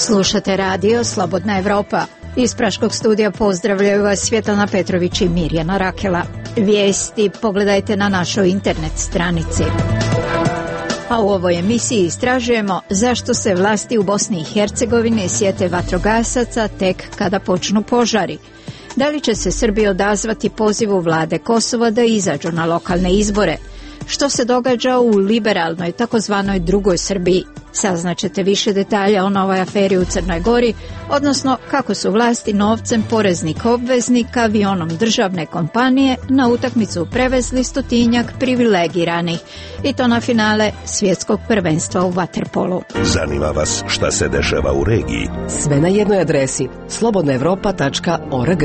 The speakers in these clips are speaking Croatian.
Slušate radio Slobodna Evropa. Iz Praškog studija pozdravljaju vas Svjetlana Petrović i Mirjana Rakela. Vijesti pogledajte na našoj internet stranici. A u ovoj emisiji istražujemo zašto se vlasti u Bosni i Hercegovini sjete vatrogasaca tek kada počnu požari. Da li će se Srbi odazvati pozivu vlade Kosova da izađu na lokalne izbore? Što se događa u liberalnoj takozvanoj drugoj Srbiji? Saznaćete više detalja o novoj aferi u Crnoj Gori, odnosno kako su vlasti novcem poreznih obveznika avionom državne kompanije na utakmicu prevezli 100-tinjak privilegiranih, i to na finale svjetskog prvenstva u vaterpolu. Zanima vas šta se dešava u regiji? Sve na jednoj adresi slobodnaevropa.org.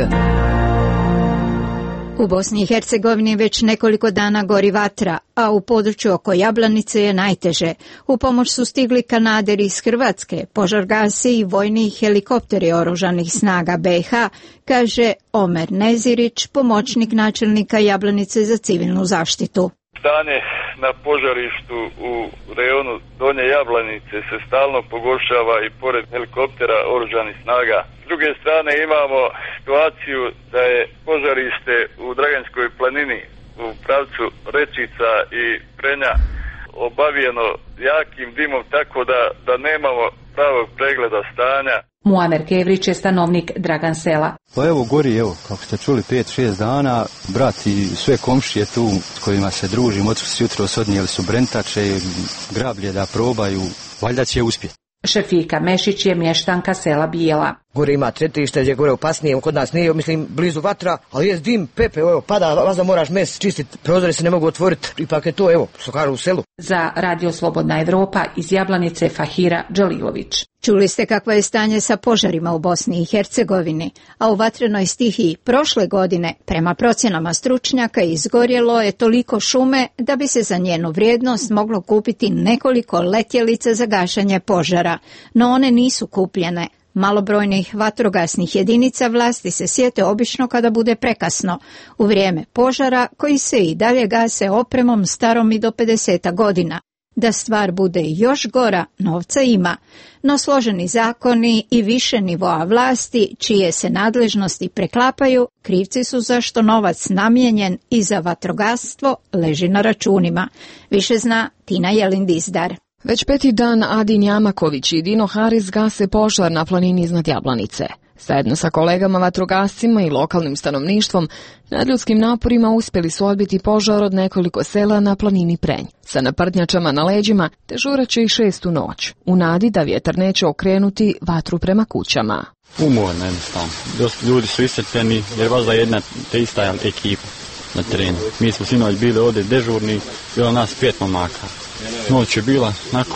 U Bosni i Hercegovini već nekoliko dana gori vatra, a u području oko Jablanice je najteže. U pomoć su stigli kanaderi iz Hrvatske, požar gasi i vojni helikopteri oružanih snaga BiH, kaže Omer Nezirić, pomoćnik načelnika Jablanice za civilnu zaštitu. Stanje na požarištu u rejonu Donje Jablanice se stalno pogoršava i pored helikoptera oružanih snaga. S druge strane imamo situaciju da je požarište u Draganskoj planini u pravcu Rečica i Prenja obavijeno jakim dimom, tako da nemamo pravog pregleda stanja. Muamer Kevrić je stanovnik Dragan sela. Pa evo gori, kako ste čuli, 5-6 dana, brat i sve komšije tu s kojima se družim, otkud jutros odnijeli su brentače, grablje da probaju, valjda će uspjeti. Šefika Mešić je mještanka sela Bijela. Gore ima tretište gdje gore opasnije, kod nas nije, mislim, blizu vatra, ali je dim, pepe, pada, vas da moraš mes čistiti, prozori se ne mogu otvoriti, ipak je to, što kažu u selu. Za Radio Slobodna Evropa iz Jablanice Fahira Džalilović. Čuli ste kakvo je stanje sa požarima u Bosni i Hercegovini, a u vatrenoj stihiji prošle godine, prema procjenama stručnjaka, izgorjelo je toliko šume da bi se za njenu vrijednost moglo kupiti nekoliko letjelica za gašenje požara, no one nisu kupljene. Malobrojnih vatrogasnih jedinica vlasti se sjete obično kada bude prekasno, u vrijeme požara koji se i dalje gase opremom starom i do 50 godina. Da stvar bude još gora, novca ima, no složeni zakoni i više nivoa vlasti, čije se nadležnosti preklapaju, krivci su zašto novac namijenjen i za vatrogastvo leži na računima. Više zna Tina Jelindizdar. Već 5. dan Adin Jamaković i Dino Haris gase požar na planini iznad Jablanice. Zajedno sa kolegama vatrogascima i lokalnim stanovništvom, nadljudskim naporima uspjeli su odbiti požar od nekoliko sela na planini Prenj. Sa naprdnjačama na leđima dežurat će i 6. noć, u nadi da vjetar neće okrenuti vatru prema kućama. Umorno jednostavno. Dosta ljudi su iscrpljeni jer valjda jedna te ista ekipa na terenu. Mi smo sinoć bili ovdje dežurni, bilo nas 5 momaka. Noć je bila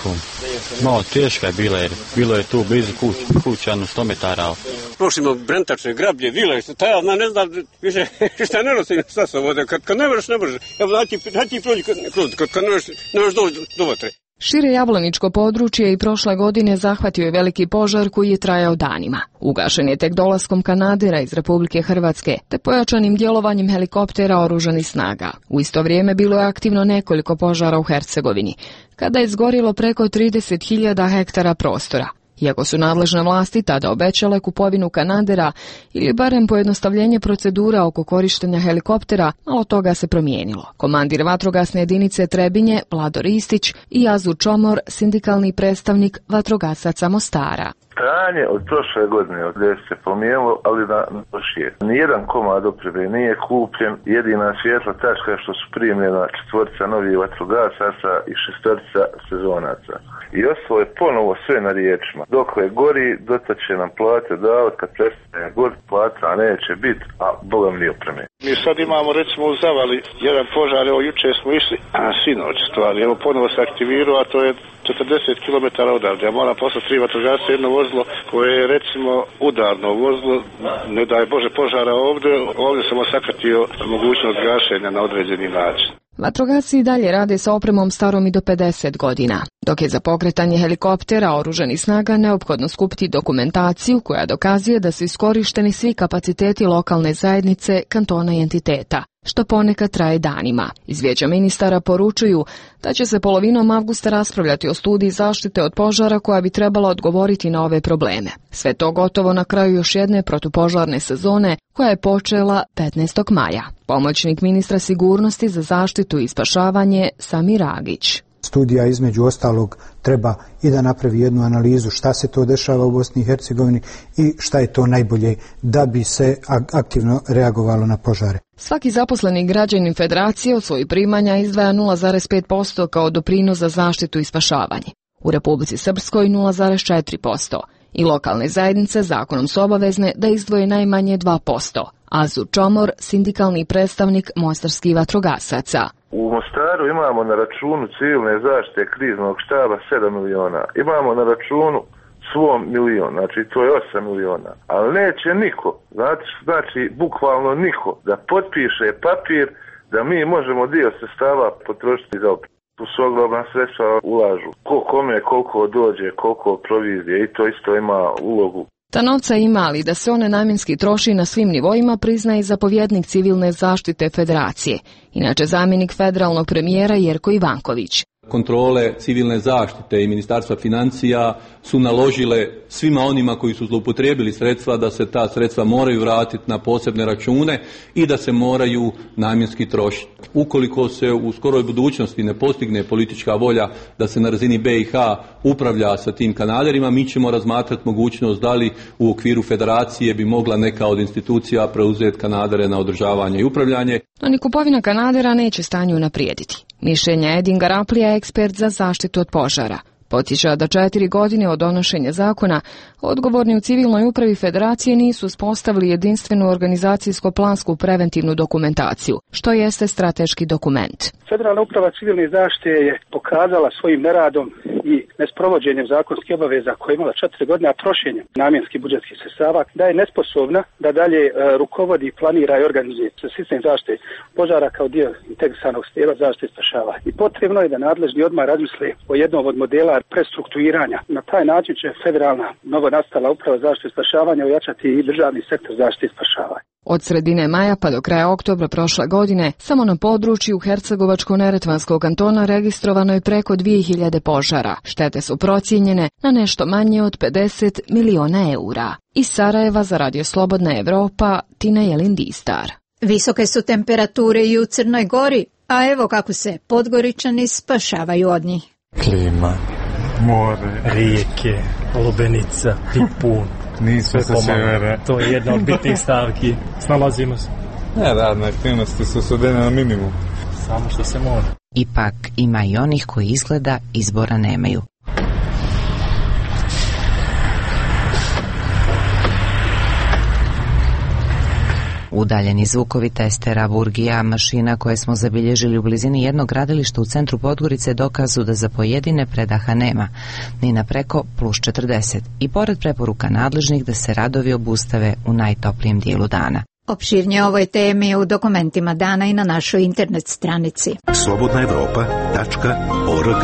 malo teška je bila jer bilo je tu blizu kuća, 100 metara. Prošimo brentače, grablje, vile, ja ne znam više šta ne nosim sa sobom, kad ne možeš, ne možeš. Evo da ti prođi kad ne možeš do vatre. Šire jablaničko područje i prošle godine zahvatio je veliki požar koji je trajao danima. Ugašen je tek dolaskom kanadera iz Republike Hrvatske te pojačanim djelovanjem helikoptera oružanih snaga. U isto vrijeme bilo je aktivno nekoliko požara u Hercegovini, kada je izgorilo preko 30.000 hektara prostora. Iako su nadležne vlasti tada obećale kupovinu kanadera ili barem pojednostavljenje procedura oko korištenja helikoptera, malo toga se promijenilo. Komandir vatrogasne jedinice Trebinje, Vlado Ristić, i Azur Čomor, sindikalni predstavnik vatrogasaca Mostara. Stanje od prošle godine od gdje se promijenilo, ali na lošije. Nijedan komad opreme nije kupljen, jedina svjetla tačka što su primljena 4 novih vatrogasaca i 6 sezonaca. I ostalo je ponovo sve na riječima. Dokle gori, dotad će nam plate davati, kad prestane gori plata, a neće biti, a bogom ni opreme. Mi sad imamo recimo u Zavali jedan požar, evo juče smo išli, sinoć stvari, evo ponovo se aktivirao, a to je 40 km odavde. Ja moram poslati 3 vatrogasca, jedno vozilo koje je recimo udarno vozilo, ne daj Bože požara ovdje sam osakatio mogućnost gašenja na određeni način. Vatrogasci i dalje rade sa opremom starom i do 50 godina, dok je za pokretanje helikoptera oružanih snaga neophodno skupiti dokumentaciju koja dokazuje da su iskorišteni svi kapaciteti lokalne zajednice, kantona i entiteta. što ponekad traje danima. Iz Vijeća ministara poručuju da će se polovinom avgusta raspravljati o studiji zaštite od požara koja bi trebala odgovoriti na ove probleme. Sve to gotovo na kraju još jedne protupožarne sezone koja je počela 15. maja. Pomoćnik ministra sigurnosti za zaštitu i spašavanje Samir Agić. Studija između ostalog treba i da napravi jednu analizu šta se to dešava u Bosni i Hercegovini i šta je to najbolje da bi se aktivno reagovalo na požare. Svaki zaposleni građanin Federacije od svojih primanja izdvaja 0,5% kao doprinos za zaštitu i spašavanje. U Republici Srpskoj 0,4%. I lokalne zajednice zakonom su obavezne da izdvoje najmanje 2%. Azu Čomor, sindikalni predstavnik mostarskih vatrogasaca. U Mostaru imamo na računu civilne zaštite kriznog štaba 7 miliona. Imamo na računu svom milion, znači to je 8 miliona. Ali neće niko, znači bukvalno niko, da potpiše papir da mi možemo dio sredstava potrošiti za opremu. Tu su ogromna sredstva ulažu. Ko kome, koliko dođe, koliko provizije i to isto ima ulogu. Ta novca ima, ali da se one namjenski troši na svim nivoima priznaje i zapovjednik civilne zaštite Federacije, inače zamjenik federalnog premijera Jerko Ivanković. Kontrole civilne zaštite i Ministarstva financija su naložile svima onima koji su zloupotrijebili sredstva da se ta sredstva moraju vratiti na posebne račune i da se moraju namjenski trošiti. Ukoliko se u skoroj budućnosti ne postigne politička volja da se na razini BiH upravlja sa tim kanaderima, mi ćemo razmatrati mogućnost da li u okviru federacije bi mogla neka od institucija preuzeti kanadere na održavanje i upravljanje. No ni kupovina kanadera neće stanje unaprijediti. Mišljenja Edin Garaplija, ekspert za zaštitu od požara. Podsjeća da 4 godine od donošenja zakona odgovorni u civilnoj upravi Federacije nisu uspostavili jedinstvenu organizacijsko-plansku preventivnu dokumentaciju, što jeste strateški dokument. Federalna uprava civilne zaštite je pokazala svojim neradom i nesprovođenjem zakonskih obaveza koje je imala 4 godine, a trošenjem namjenskih budžetskih sredstava, da je nesposobna da dalje rukovodi, planira i organizuje sistem zaštite požara kao dio integrisanog stijela zaštite i spašavanja. I potrebno je da nadležni odmah razmisle o jednom od modela prestrukturiranja. Na taj način će federalna novonastala uprava zaštite i spašavanja ojačati i državni sektor zaštite i spašavanja. Od sredine maja pa do kraja oktobra prošle godine, samo na području Hercegovačko-neretvanskog kantona registrovano je preko 2000 požara. Štete su procijenjene na nešto manje od 50 miliona eura. Iz Sarajeva za Radio Slobodna Evropa, Tina Jelindistar. Visoke su temperature i u Crnoj Gori, a evo kako se Podgoričani spašavaju od njih. Klima, more, rijeke, lubenica, tipun. Nismo se severa. To je jedna od bitnih stavki. Snalazimo se. Ne, radne aktivnosti su svedene na minimum. Samo što se mora. Ipak ima i onih koji izgleda izbora nemaju. Udaljeni zvukovi testera, burgija, mašina koje smo zabilježili u blizini jednog gradilišta u centru Podgorice dokazu da za pojedine predaha nema, ni na preko +40 i pored preporuka nadležnih da se radovi obustave u najtoplijem dijelu dana. Opširnije o ovoj temi u dokumentima dana i na našoj internet stranici. slobodnaevropa.org.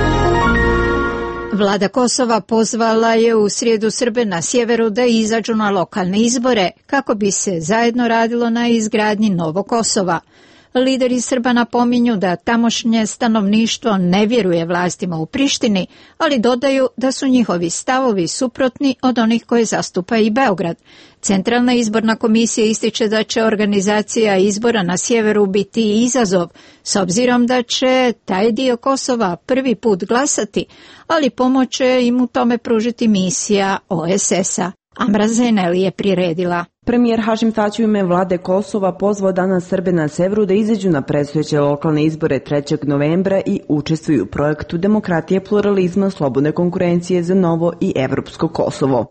Vlada Kosova pozvala je u srijedu Srbe na sjeveru da izađu na lokalne izbore kako bi se zajedno radilo na izgradnji novog Kosova. Lideri Srba napominju da tamošnje stanovništvo ne vjeruje vlastima u Prištini, ali dodaju da su njihovi stavovi suprotni od onih koje zastupa i Beograd. Centralna izborna komisija ističe da će organizacija izbora na sjeveru biti izazov, s obzirom da će taj dio Kosova prvi put glasati, ali pomoć će im u tome pružiti misija OSS-a. Amra Zeneli je priredila. Premijer Hašim Tači u ime vlade Kosova pozvao danas Srbe na severu da izađu na predstojeće lokalne izbore 3. novembra i učestvuju u projektu demokratije, pluralizma, slobodne konkurencije za novo i evropsko Kosovo.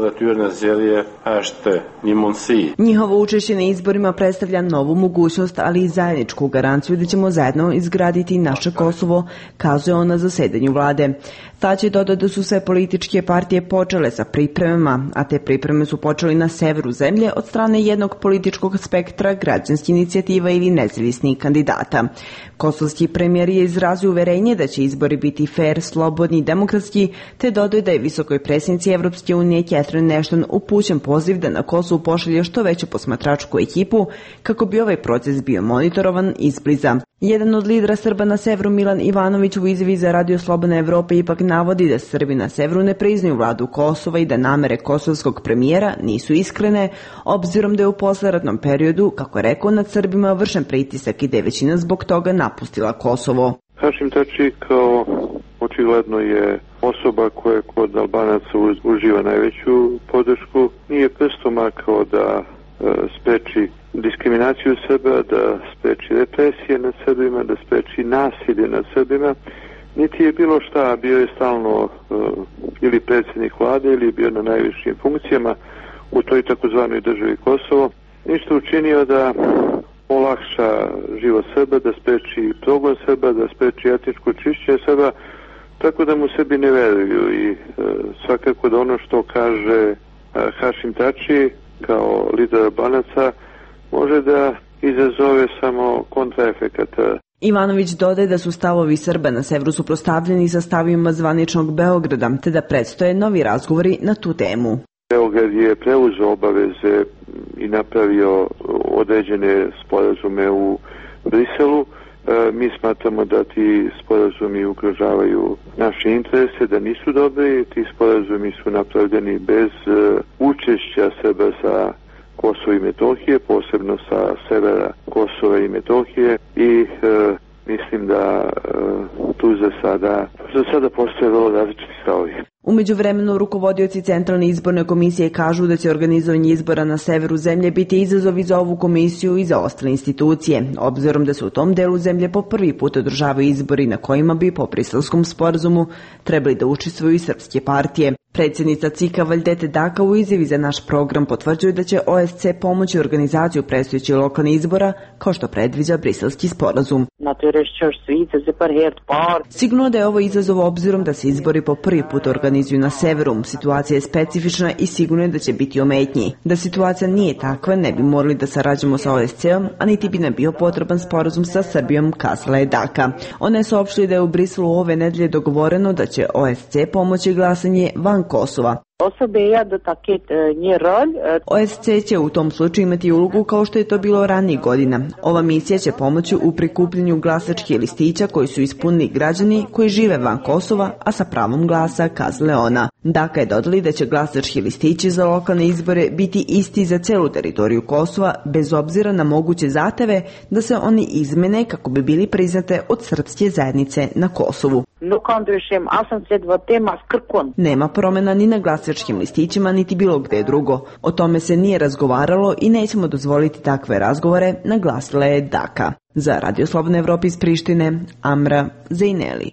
Njihovo učešće na izborima predstavlja novu mogućnost, ali i zajedničku garanciju da ćemo zajedno izgraditi naše Kosovo, kazuje on na zasedanju vlade. Tači dodao da su sve političke partije počele sa pripremama, a te pripreme su počeli na severu zemlje, nasilje od strane jednog političkog spektra, građanskih inicijativa ili nezavisnih kandidata. Kosovski premijer je izrazio uverenje da će izbori biti fair, slobodni i demokratski, te dodaje da je visokoj predsjednici Evropske unije Catherine Ashton upućen poziv da na Kosovu pošalje što veću posmatračku ekipu kako bi ovaj proces bio monitorovan izbliza. Jedan od lidera Srba na severu, Milan Ivanović, u izjavi za Radio Slobodna Evropa ipak navodi da Srbi na severu ne priznaju vladu Kosova i da namere kosovskog premijera nisu iskrene, obzirom da je u posleratnom periodu, kako je rekao, nad Srbima vršen pritisak i da je većina zbog toga napustila Kosovo. Hašim Tači kao očigledno je osoba koja kod Albanaca uživa najveću podršku. Nije prstom makao da spreči diskriminaciju Srba, da spreči represije nad Srbima, da spreči nasilje nad Srbima. Niti je bilo šta, bio je stalno ili predsjednik vlade ili je bio na najvišim funkcijama u toj takozvanoj državi Kosovo. Ništa učinio da olakša život Srba, da spreči progon Srba, da spreči etničko čišćenje Srba, tako da mu Srbi ne veruju i svakako da ono što kaže Hašim Tači kao lider Albanaca može da izazove samo kontraefekata. Ivanović dodaje da su stavovi Srba na severu suprotstavljeni sa stavima zvaničnog Beograda, te da predstoje novi razgovori na tu temu. Beograd je preuzeo obaveze i napravio određene sporazume u Briselu. Mi smatramo da ti sporazumi ugrožavaju naše interese, da nisu dobri. Ti sporazumi su napravljeni bez učešća Srba sa Kosova i Metohije, posebno sa severa Kosova i Metohije i mislim da tu za sada postoje vrlo različiti stavovi. U međuvremenu rukovodioci Centralne izborne komisije kažu da će organizovanje izbora na severu zemlje biti izazov i za ovu komisiju i za ostale institucije, obzirom da se u tom delu zemlje po prvi put održavaju izbori na kojima bi po Briselskom sporazumu trebali da učestvuju i srpske partije. Predsjednica CIK-a Valdete Daka u izjavi za naš program potvrđuje da će OSC pomoći organizaciju predstojećih lokalnih izbora kao što predviđa Briselski sporazum. Sigurno da je ovo izazov obzirom da se izbori po prvi put organizuju na severu. Situacija je specifična i sigurno je da će biti ometnji. Da situacija nije takva, ne bi morali da sarađujemo sa OSC-om, a niti bi nam bio potreban sporazum sa Srbijom, kazala je Daka. Ona je saopštila da je u Briselu ove nedelje dogovoreno da će OSC pomoći glasanje van Kosova. OSC će u tom slučaju imati ulogu kao što je to bilo ranijih godina. Ova misija će pomoći u prikupljanju glasačkih listića koji su ispunili građani koji žive van Kosova, a sa pravom glasa, kazale ona. Daka je dodali da će glasački listići za lokalne izbore biti isti za celu teritoriju Kosova, bez obzira na moguće zahteve da se oni izmene kako bi bili priznate od srpske zajednice na Kosovu. Nema promjena ni na glasačkim listićima, niti bilo gde drugo. O tome se nije razgovaralo i nećemo dozvoliti takve razgovore, naglasila je Daka. Za Radio Slobodna Evropa iz Prištine, Amra Zejneli.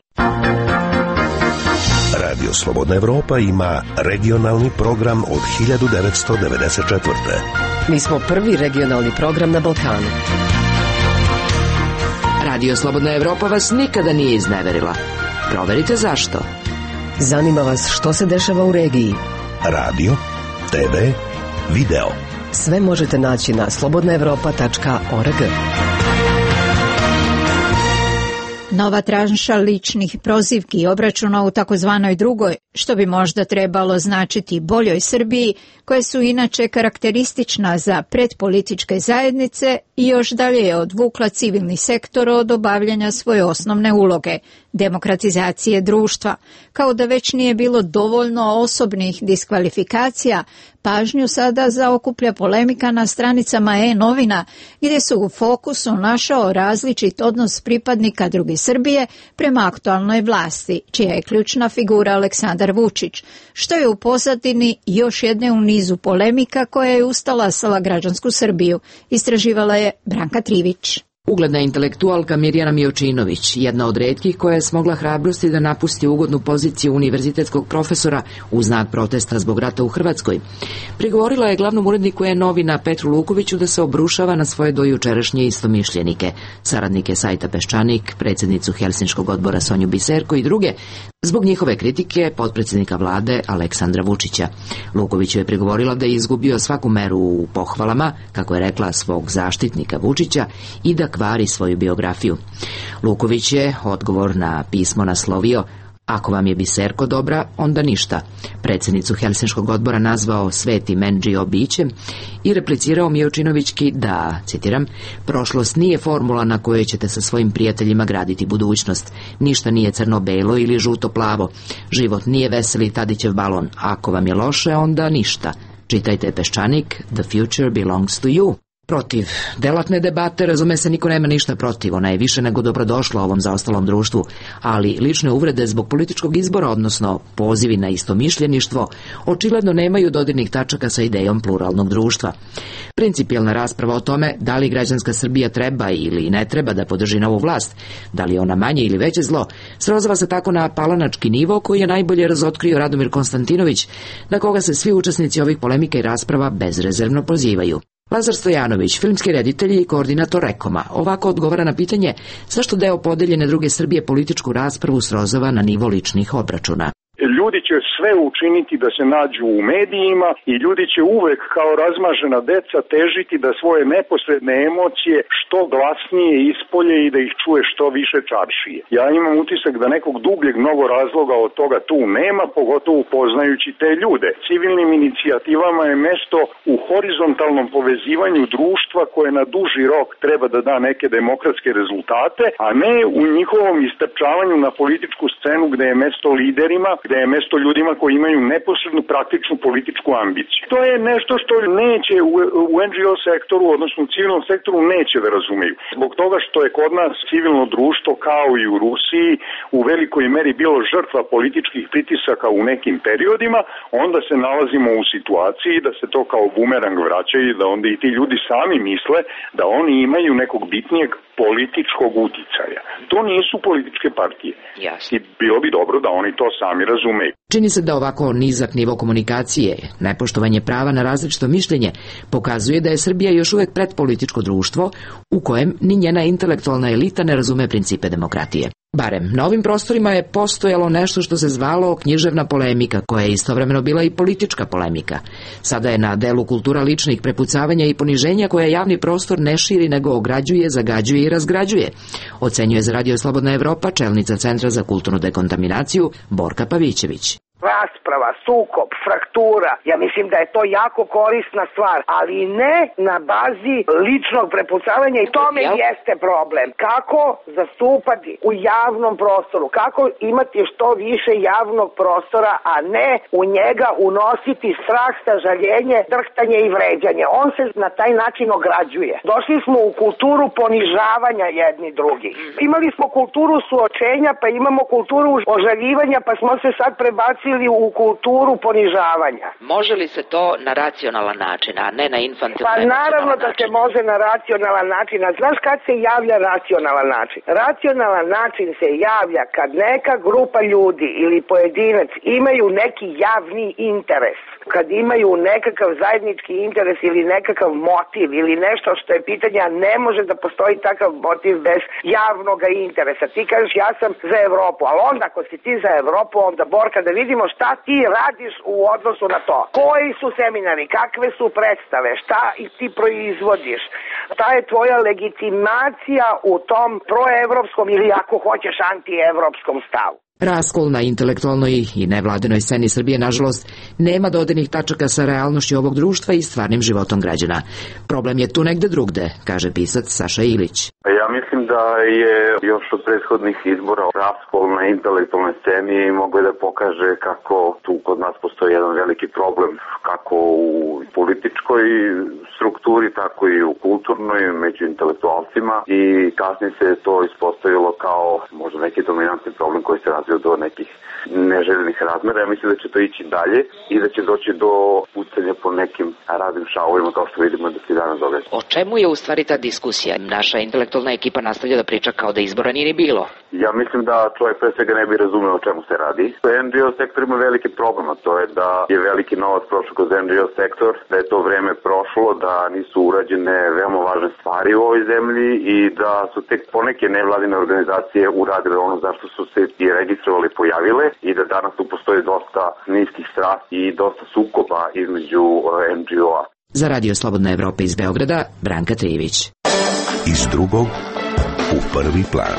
Radio Slobodna Evropa ima regionalni program od 1994. Mi smo prvi regionalni program na Balkanu. Radio Slobodna Evropa vas nikada nije izneverila. Proverite zašto. Zanima vas što se dešava u regiji. Radio, TV, video. Sve možete naći na slobodnaevropa.org. Nova tranša ličnih prozivki i obračuna u takozvanoj drugoj, što bi možda trebalo značiti boljoj Srbiji, koje su inače karakteristična za predpolitičke zajednice, i još dalje je odvukla civilni sektor od obavljanja svoje osnovne uloge, demokratizacije društva. Kao da već nije bilo dovoljno osobnih diskvalifikacija, pažnju sada zaokuplja polemika na stranicama e-novina, gdje su u fokusu našao različit odnos pripadnika druge Srbije prema aktualnoj vlasti, čija je ključna figura Aleksandar Vučić, što je u pozadini još jedne u nizu polemika koja je ustalasala građansku Srbiju, istraživala je Branka Trivić. Ugledna intelektualka Mirjana Mijočinović, jedna od retkih koja je smogla hrabrosti da napusti ugodnu poziciju univerzitetskog profesora u znak protesta zbog rata u Hrvatskoj, prigovorila je glavnom uredniku e-novina Petru Lukoviću da se obrušava na svoje dojučerašnje istomišljenike, saradnike sajta Peščanik, predsjednicu Helsinškog odbora Sonju Biserko i druge, zbog njihove kritike potpredsjednika vlade Aleksandra Vučića. Luković je prigovorila da je izgubio svaku meru u pohvalama, kako je rekla, svog zaštitnika Vučića i da kvari svoju biografiju. Luković je odgovor na pismo naslovio "Ako vam je biserko dobra, onda ništa", predsjednicu Helsinškog odbora nazvao svetim NGO bićem i replicirao Miočinovićki da, citiram, "prošlost nije formula na kojoj ćete sa svojim prijateljima graditi budućnost. Ništa nije crno-belo ili žuto-plavo. Život nije veseli Tadićev balon. Ako vam je loše, onda ništa. Čitajte Peščanik, The future belongs to you." Protiv delatne debate, razume se, niko nema ništa protiv, ona je više nego dobrodošla ovom zaostalom društvu, ali lične uvrede zbog političkog izbora, odnosno pozivi na istomišljeništvo, očigledno nemaju dodirnih tačaka sa idejom pluralnog društva. Principijelna rasprava o tome da li građanska Srbija treba ili ne treba da podrži novu vlast, da li je ona manje ili veće zlo, srozava se tako na palanački nivo koji je najbolje razotkrio Radomir Konstantinović, na koga se svi učesnici ovih polemika i rasprava bezrezervno pozivaju. Lazar Stojanović, filmski reditelj i koordinator Rekoma, ovako odgovara na pitanje zašto deo podeljene druge Srbije političku raspravu srozava na nivo ličnih obračuna. Ljudi će sve učiniti da se nađu u medijima i ljudi će uvek kao razmažena deca težiti da svoje neposredne emocije što glasnije ispolje i da ih čuje što više čaršije. Ja imam utisak da nekog dubljeg mnogo razloga od toga tu nema, pogotovo poznajući te ljude. Civilnim inicijativama je mesto u horizontalnom povezivanju društva koje na duži rok treba da da neke demokratske rezultate, a ne u njihovom istrčavanju na političku scenu gde je mesto liderima, gde je mesto ljudima koji imaju neposrednu praktičnu političku ambiciju. To je nešto što neće u NGO sektoru, odnosno u civilnom sektoru, neće da razumeju. Zbog toga što je kod nas civilno društvo, kao i u Rusiji, u velikoj meri bilo žrtva političkih pritisaka u nekim periodima, onda se nalazimo u situaciji da se to kao bumerang vraća i da onda i ti ljudi sami misle da oni imaju nekog bitnijeg političkog uticaja. To nisu političke partije. I bilo bi dobro da oni to sami razumeju. Čini se da ovako nizak nivo komunikacije, nepoštovanje prava na različito mišljenje, pokazuje da je Srbija još uvek predpolitičko društvo u kojem ni njena intelektualna elita ne razume principe demokratije. Barem, na ovim prostorima je postojalo nešto što se zvalo književna polemika, koja je istovremeno bila i politička polemika. Sada je na delu kultura ličnih prepucavanja i poniženja koja javni prostor ne širi nego ograđuje, zagađuje i razgrađuje, ocenjuje za Radio Slobodna Evropa čelnica Centra za kulturnu dekontaminaciju Borka Pavićević. Rasprava, sukob, fraktura, ja mislim da je to jako korisna stvar, ali ne na bazi ličnog prepucavanja i tome jeste problem. Kako zastupati u javnom prostoru, kako imati što više javnog prostora, a ne u njega unositi strah, sažaljenje, drhtanje i vređanje. On se na taj način ograđuje. Došli smo u kulturu ponižavanja jedni drugi. Imali smo kulturu suočenja, pa imamo kulturu ožaljivanja, pa smo se sad prebacili u kulturu ponižavanja. Može li se to na racionalan način, a ne na infantilno? Pa naravno da se može na racionalan način. A znaš kad se javlja racionalan način? Racionalan način se javlja kad neka grupa ljudi ili pojedinac imaju neki javni interes. Kad imaju nekakav zajednički interes ili nekakav motiv ili nešto što je pitanje, a ne može da postoji takav motiv bez javnog interesa. Ti kažeš ja sam za Evropu, ali onda ako si ti za Evropu, onda Borka da vidimo šta ti radiš u odnosu na to. Koji su seminari, kakve su predstave, šta i ti proizvodiš, šta je tvoja legitimacija u tom proevropskom ili ako hoćeš antievropskom stavu. Raskol na intelektualnoj i nevladinoj sceni Srbije, nažalost, nema dodirnih tačaka sa realnošću ovog društva i stvarnim životom građana. Problem je tu negde drugde, kaže pisac Saša Ilić. Ja mislim da je još od prethodnih izbora raskol na intelektualnoj sceni i mogu da pokaže kako tu kod nas postoji jedan veliki problem, kako u političkoj strukturi, tako i u kulturnoj, među intelektualcima, i kasnije se to ispostavilo kao možda neki dominantni problem koji se razvio do nekih neželjenih razmera. Ja mislim da će to ići dalje i da će doći do pucanja po nekim raznim šavovima kao što vidimo da se danas događa. O čemu je u stvari ta diskusija? Naša intelektualna ekipa nastavlja da priča kao da izbora nije ni bilo. Ja mislim da čovjek pre svega ne bi razumeo o čemu se radi. NGO sektor ima veliki problem, a to je da je veliki novac prošao kroz NGO sektor, da je to vreme prošlo, da nisu urađene veoma važne stvari u ovoj zemlji i da su tek poneke nevladine organizacije uradile ono zašto su se i registrovali, pojavile i da danas tu postoji dosta niskih strasti i dosta sukoba između NGO-a. Za Radio Slobodna Evropa iz Beograda, Branka Trivić. Iz drugog u prvi plan.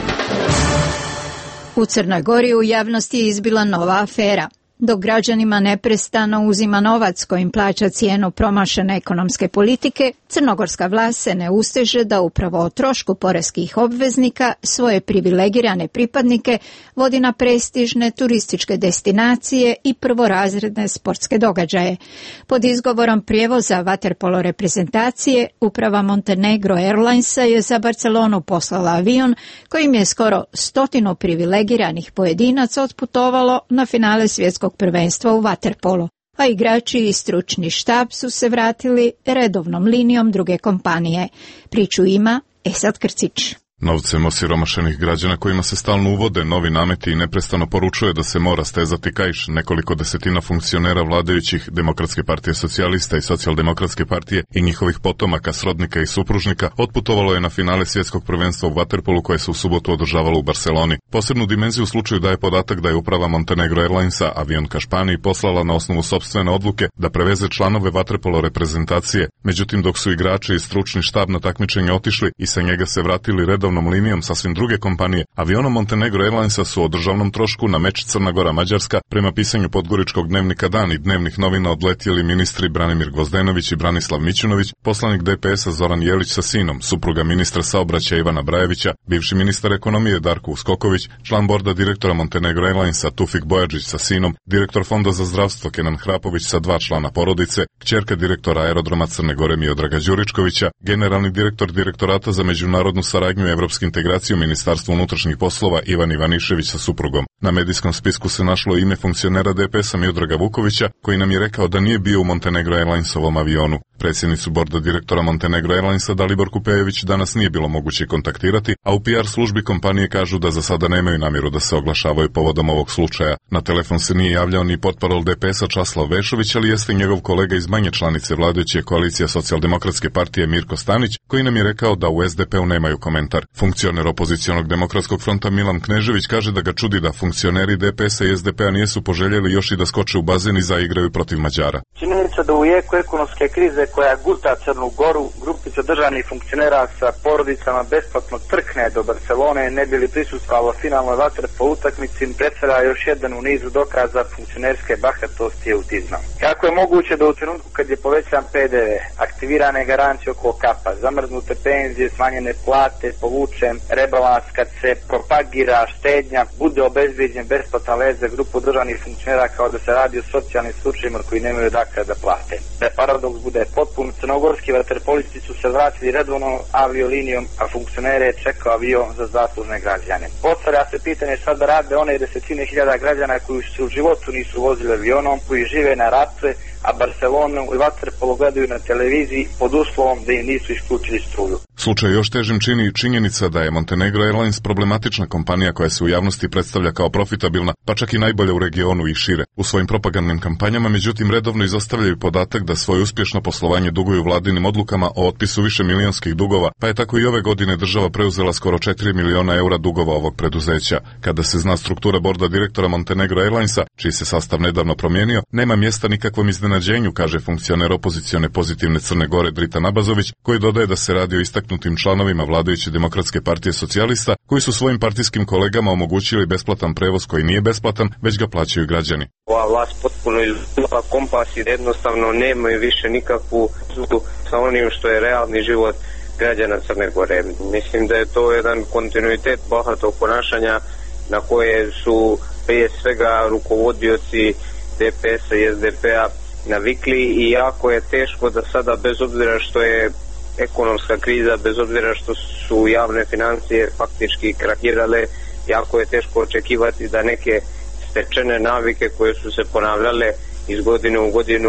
U Crnoj Gori u javnosti je izbila nova afera. Dok građanima neprestano uzima novac kojim plaća cijenu promašene ekonomske politike, crnogorska vlast se ne usteže da upravo o trošku poreskih obveznika svoje privilegirane pripadnike vodi na prestižne turističke destinacije i prvorazredne sportske događaje. Pod izgovorom prijevoza vaterpolo reprezentacije, uprava Montenegro Airlinesa je za Barcelonu poslala avion kojim je skoro 100 privilegiranih pojedinaca otputovalo na finale svjetskog prvenstva u vaterpolu, a igrači i stručni štab su se vratili redovnom linijom druge kompanije. Priču ima Esad Krcić. Novcem osiromašenih građana kojima se stalno uvode novi nameti i neprestano poručuje da se mora stezati kaiš, nekoliko desetina funkcionera vladajućih Demokratske partije socijalista i Socijaldemokratske partije i njihovih potomaka, srodnika i supružnika otputovalo je na finale svjetskog prvenstva u vaterpolu koje se u subotu održavalo u Barceloni. Posebnu dimenziju u slučaju daje podatak da je uprava Montenegro Airlinesa avion ka Španiji poslala na osnovu sopstvene odluke da preveze članove vaterpolo reprezentacije. Međutim, dok su igrači i stručni štab na takmičenje otišli i sa njega se vratili redovnom linijom sasvim druge kompanije, avionom Montenegro Airlinesa su o državnom trošku na meč Crna Gora-Mađarska prema pisanju podgoričkog dnevnika Dan i dnevnih novina odletjeli ministri Branimir Gvozdenović i Branislav Mićunović, poslanik DPS-a Zoran Jelić sa sinom, supruga ministra saobraćaja Ivana Brajevića, bivši ministar ekonomije Darko Uskoković, član borda direktora Montenegro Airlinesa Tufik Bojađić sa sinom, direktor Fonda za zdravstvo Kenan Hrapović sa 2 člana porodice, kćerka direktora aerodroma Crne Gore Miodraga Đuričkovića, generalni direktor Direktorata za međunarodnu saradnju i evropsku integraciju Ministarstva unutrašnjih poslova Ivan Ivanišević sa suprugom. Na medijskom spisku se našlo ime funkcionera DPS-a Miodraga Vukovića, koji nam je rekao da nije bio u Montenegro Airlinesovom avionu. Predsjednicu borda direktora Montenegro Airlinesa Dalibor Kupejević danas nije bilo moguće kontaktirati, a u PR službi kompanije kažu da za sada nemaju namjeru da se oglašavaju povodom ovog slučaja. Na telefon se nije javljao ni potparol DPS-a Časlav Vešović, ali jeste njegov kolega iz manje članice vladajuće koalicije Socijaldemokratske partije Mirko Stanić, koji nam je rekao da u SDP-u nemaju komentar. Funkcioner opozicionog demokratskog fronta Milan Knežević kaže da ga čudi da funkcioneri DPS-a i SDP-a nisu poželjeli još i da skoče u bazen i zaigraju protiv Mađara. Činjenica da u jeku ekonomske krize koja guta Crnu Goru, grupica državnih funkcionera sa porodicama besplatno trkne do Barcelone, ne bi li prisustvovalo finalnoj vaterpolo utakmici, predstavlja još jedan u nizu dokaza funkcionerske bahatosti i autizma. Kako je moguće da u trenutku kad je povećan PDV, aktivirane garancije oko kapa, zamrznute penzije, smanjene plate, povučen rebalans, kad se propagira štednja, bude obezbeđen besplatan let za grupu državnih funkcionera kao da se radi o socijalnim slučajima koji nemaju dakle da plate. Da paradoks bude potpun, crnogorski vaterpolisti su se vratili redovnom aviolinijom, a funkcionere je čekao avion za zaslužne građane. Postavlja se pitanje šta da rade one desetine hiljada građana koji se u životu nisu vozili avionom, koji žive na ratve, a Barcelonu i vaterpolo gledaju na televiziji pod uslovom da im nisu isključili struju. Slučaj još težim čini činjenica da je Montenegro Airlines problematična kompanija koja se u javnosti predstavlja kao profitabilna, pa čak i najbolja u regionu i šire. U svojim propagandnim kampanjama, međutim, redovno izostavljaju podatak da svoje uspješno poslovanje duguju vladinim odlukama o otpisu više milionskih dugova, pa je tako i ove godine država preuzela skoro 4 miliona eura dugova ovog preduzeća. Kada se zna struktura borda direktora Montenegro Airlinesa, čiji se sastav nedavno promijenio, nema mjesta nikakvom iznenađenju, kaže funkcioner opozicione Pozitivne Crne Gore Drita Nabazović, koji dodaje da se radi o istaknutim članovima vladajuće Demokratske partije socijalista, koji su svojim partijskim kolegama omogućili besplatan prevoz koji nije besplatan, već ga plaćaju građani. Ova vlast potpuno izgubila kompas i jednostavno nemaju više nikakvu vezu sa onim što je realni život građana Crne Gore. Mislim da je to jedan kontinuitet bahatog ponašanja na koje su prije svega rukovodioci DPS-a i SDP-a navikli i jako je teško da sada, bez obzira što je ekonomska kriza, bez obzira što su javne financije faktički krahirale, jako je teško očekivati da neke stečene navike koje su se ponavljale iz godine u godinu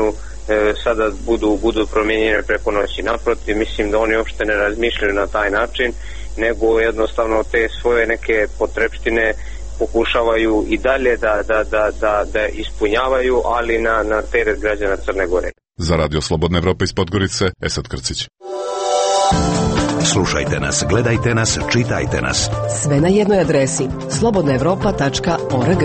sada budu promijenjene preko noći. Naprotiv, mislim da oni uopšte ne razmišljaju na taj način, nego jednostavno te svoje neke potrepštine pokušavaju i dalje da ispunjavaju, ali na teret građana Crne Gore. Za Radio Slobodna Evropa iz Podgorice, Esad Krcić. Slušajte nas, gledajte nas, čitajte nas. Sve na jednoj adresi slobodnaevropa.org.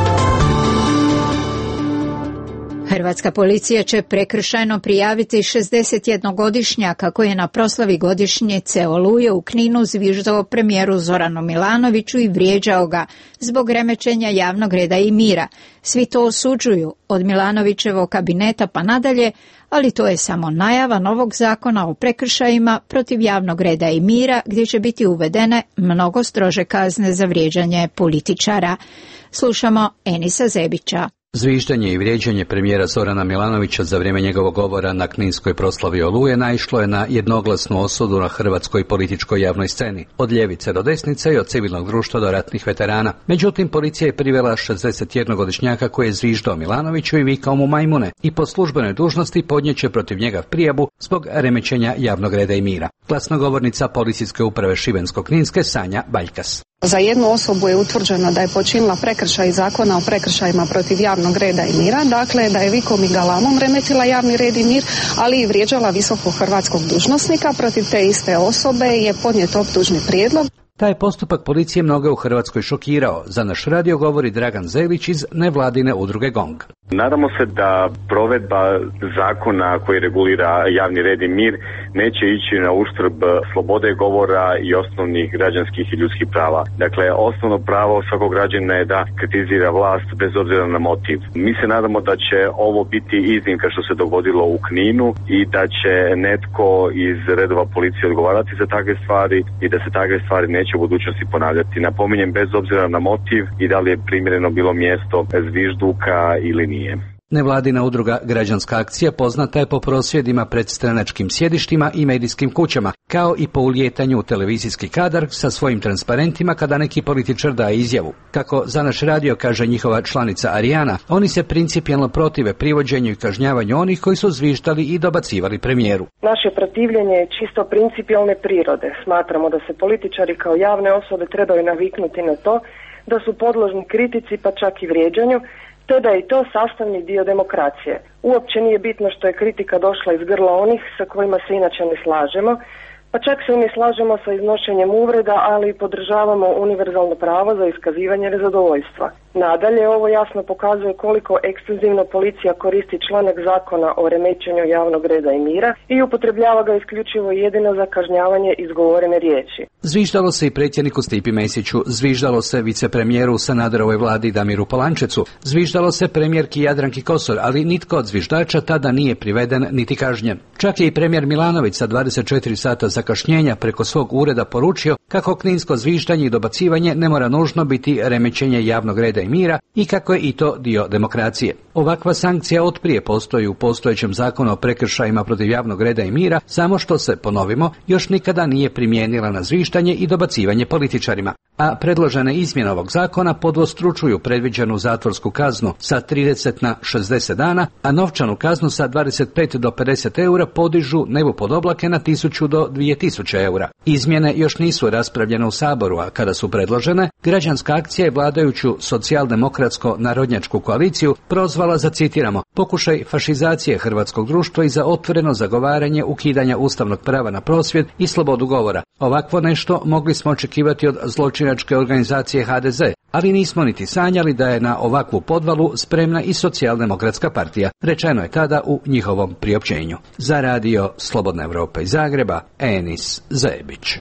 Hrvatska policija će prekršajno prijaviti 61-godišnjaka koji je na proslavi godišnjice Oluje u Kninu zviždao premijeru Zoranu Milanoviću i vrijeđao ga zbog remećenja javnog reda i mira. Svi to osuđuju, od Milanovićevog kabineta pa nadalje, ali to je samo najava novog zakona o prekršajima protiv javnog reda i mira gdje će biti uvedene mnogo strože kazne za vrijeđanje političara. Slušamo Enisa Zebića. Zviždanje i vrijeđanje premijera Zorana Milanovića za vrijeme njegovog govora na kninskoj proslavi Oluje naišlo je na jednoglasnu osudu na hrvatskoj političkoj javnoj sceni, od ljevice do desnice i od civilnog društva do ratnih veterana. Međutim, policija je privela 61-godišnjaka koji je zviždao Milanoviću i vikao mu majmune i po službenoj dužnosti podnijeće protiv njega prijavu zbog remećenja javnog reda i mira. Glasnogovornica Policijske uprave Šibensko-kninske Sanja Baljkas. Za jednu osobu je utvrđeno da je počinila prekršaj Zakona o prekršajima protiv javnog reda i mira, dakle da je vikom i galamom remetila javni red i mir, ali i vrijeđala visokog hrvatskog dužnosnika. Protiv te iste osobe je podnijet optužni prijedlog. Taj postupak policije mnoge u Hrvatskoj šokirao. Za naš radio govori Dragan Zelić iz nevladine udruge GONG. Nadamo se da provedba zakona koji regulira javni red i mir neće ići na uštrb slobode govora i osnovnih građanskih i ljudskih prava. Dakle, osnovno pravo svakog građanina je da kritizira vlast bez obzira na motiv. Mi se nadamo da će ovo biti iznimka što se dogodilo u Kninu i da će netko iz redova policije odgovarati za takve stvari i da se takve stvari neće u budućnosti ponavljati. Napominjem, bez obzira na motiv i da li je primjereno bilo mjesto zvižduka ili nije. Nevladina udruga Građanska akcija poznata je po prosvjedima pred stranačkim sjedištima i medijskim kućama, kao i po ulijetanju u televizijski kadar sa svojim transparentima kada neki političar daje izjavu. Kako za naš radio kaže njihova članica Arijana, oni se principijelno protive privođenju i kažnjavanju onih koji su zviždali i dobacivali premijeru. Naše protivljenje je čisto principijelne prirode. Smatramo da se političari kao javne osobe trebaju naviknuti na to da su podložni kritici pa čak i vrijeđanju, te da je i to sastavni dio demokracije. Uopće nije bitno što je kritika došla iz grla onih sa kojima se inače ne slažemo, pa čak se i ne slažemo sa iznošenjem uvreda, ali i podržavamo univerzalno pravo za iskazivanje nezadovoljstva. Nadalje, ovo jasno pokazuje koliko ekstenzivno policija koristi članak zakona o remećenju javnog reda i mira i upotrebljava ga isključivo jedino za kažnjavanje izgovorene riječi. Zviždalo se i predsjedniku Stipi Mesiću, zviždalo se vicepremijeru Sanaderovoj vladi Damiru Polančecu, zviždalo se premijerki Jadranki Kosor, ali nitko od zviždača tada nije priveden niti kažnjen. Čak je i premijer Milanović sa 24 sata zakašnjenja preko svog ureda poručio kako kninsko zviždanje i dobacivanje ne mora nužno biti remećenje javnog reda i mira i kako je i to dio demokracije. Ovakva sankcija otprije postoji u postojećem zakonu o prekršajima protiv javnog reda i mira, samo što se, ponovimo, još nikada nije primijenila na zviždanje i dobacivanje političarima. A predložene izmjene ovog zakona podvostručuju predviđenu zatvorsku kaznu sa 30 na 60 dana, a novčanu kaznu sa 25 do 50 eura podižu nebu pod oblake na 1000 do 2000 eura. Izmjene još nisu raspravljene u Saboru, a kada su predložene, Građanska akcija je vladajuću socijaldemokratsko-narodnjačku koaliciju prozvala za, citiramo, pokušaj fašizacije hrvatskog društva i za otvoreno zagovaranje ukidanja ustavnog prava na prosvjed i slobodu govora. Ovakvo nešto mogli smo očekivati od zločinačke organizacije HDZ, ali nismo niti sanjali da je na ovakvu podvalu spremna i socijaldemokratska partija, rečeno je tada u njihovom priopćenju. Za radio Slobodna Evropa iz Zagreba, Enis Zebić.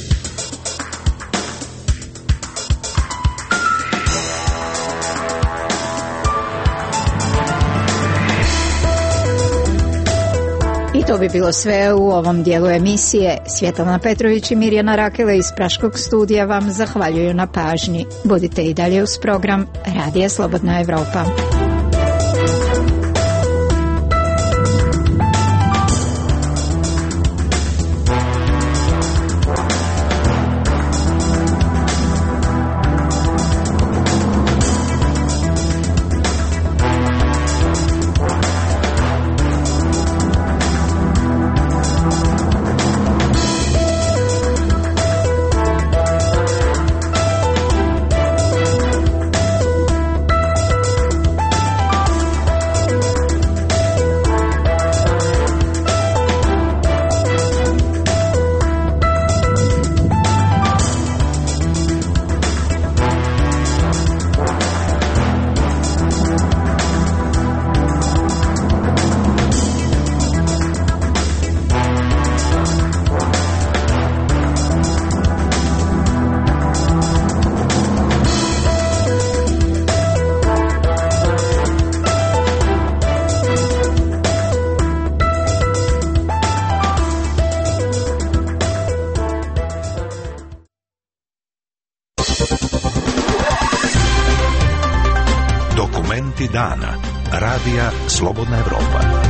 I to bi bilo sve u ovom dijelu emisije. Svjetlana Petrović i Mirjana Rakela iz Praškog studija vam zahvaljuju na pažnji. Budite i dalje uz program Radija Slobodna Evropa. Dokumenti dana. Radija Slobodna Evropa.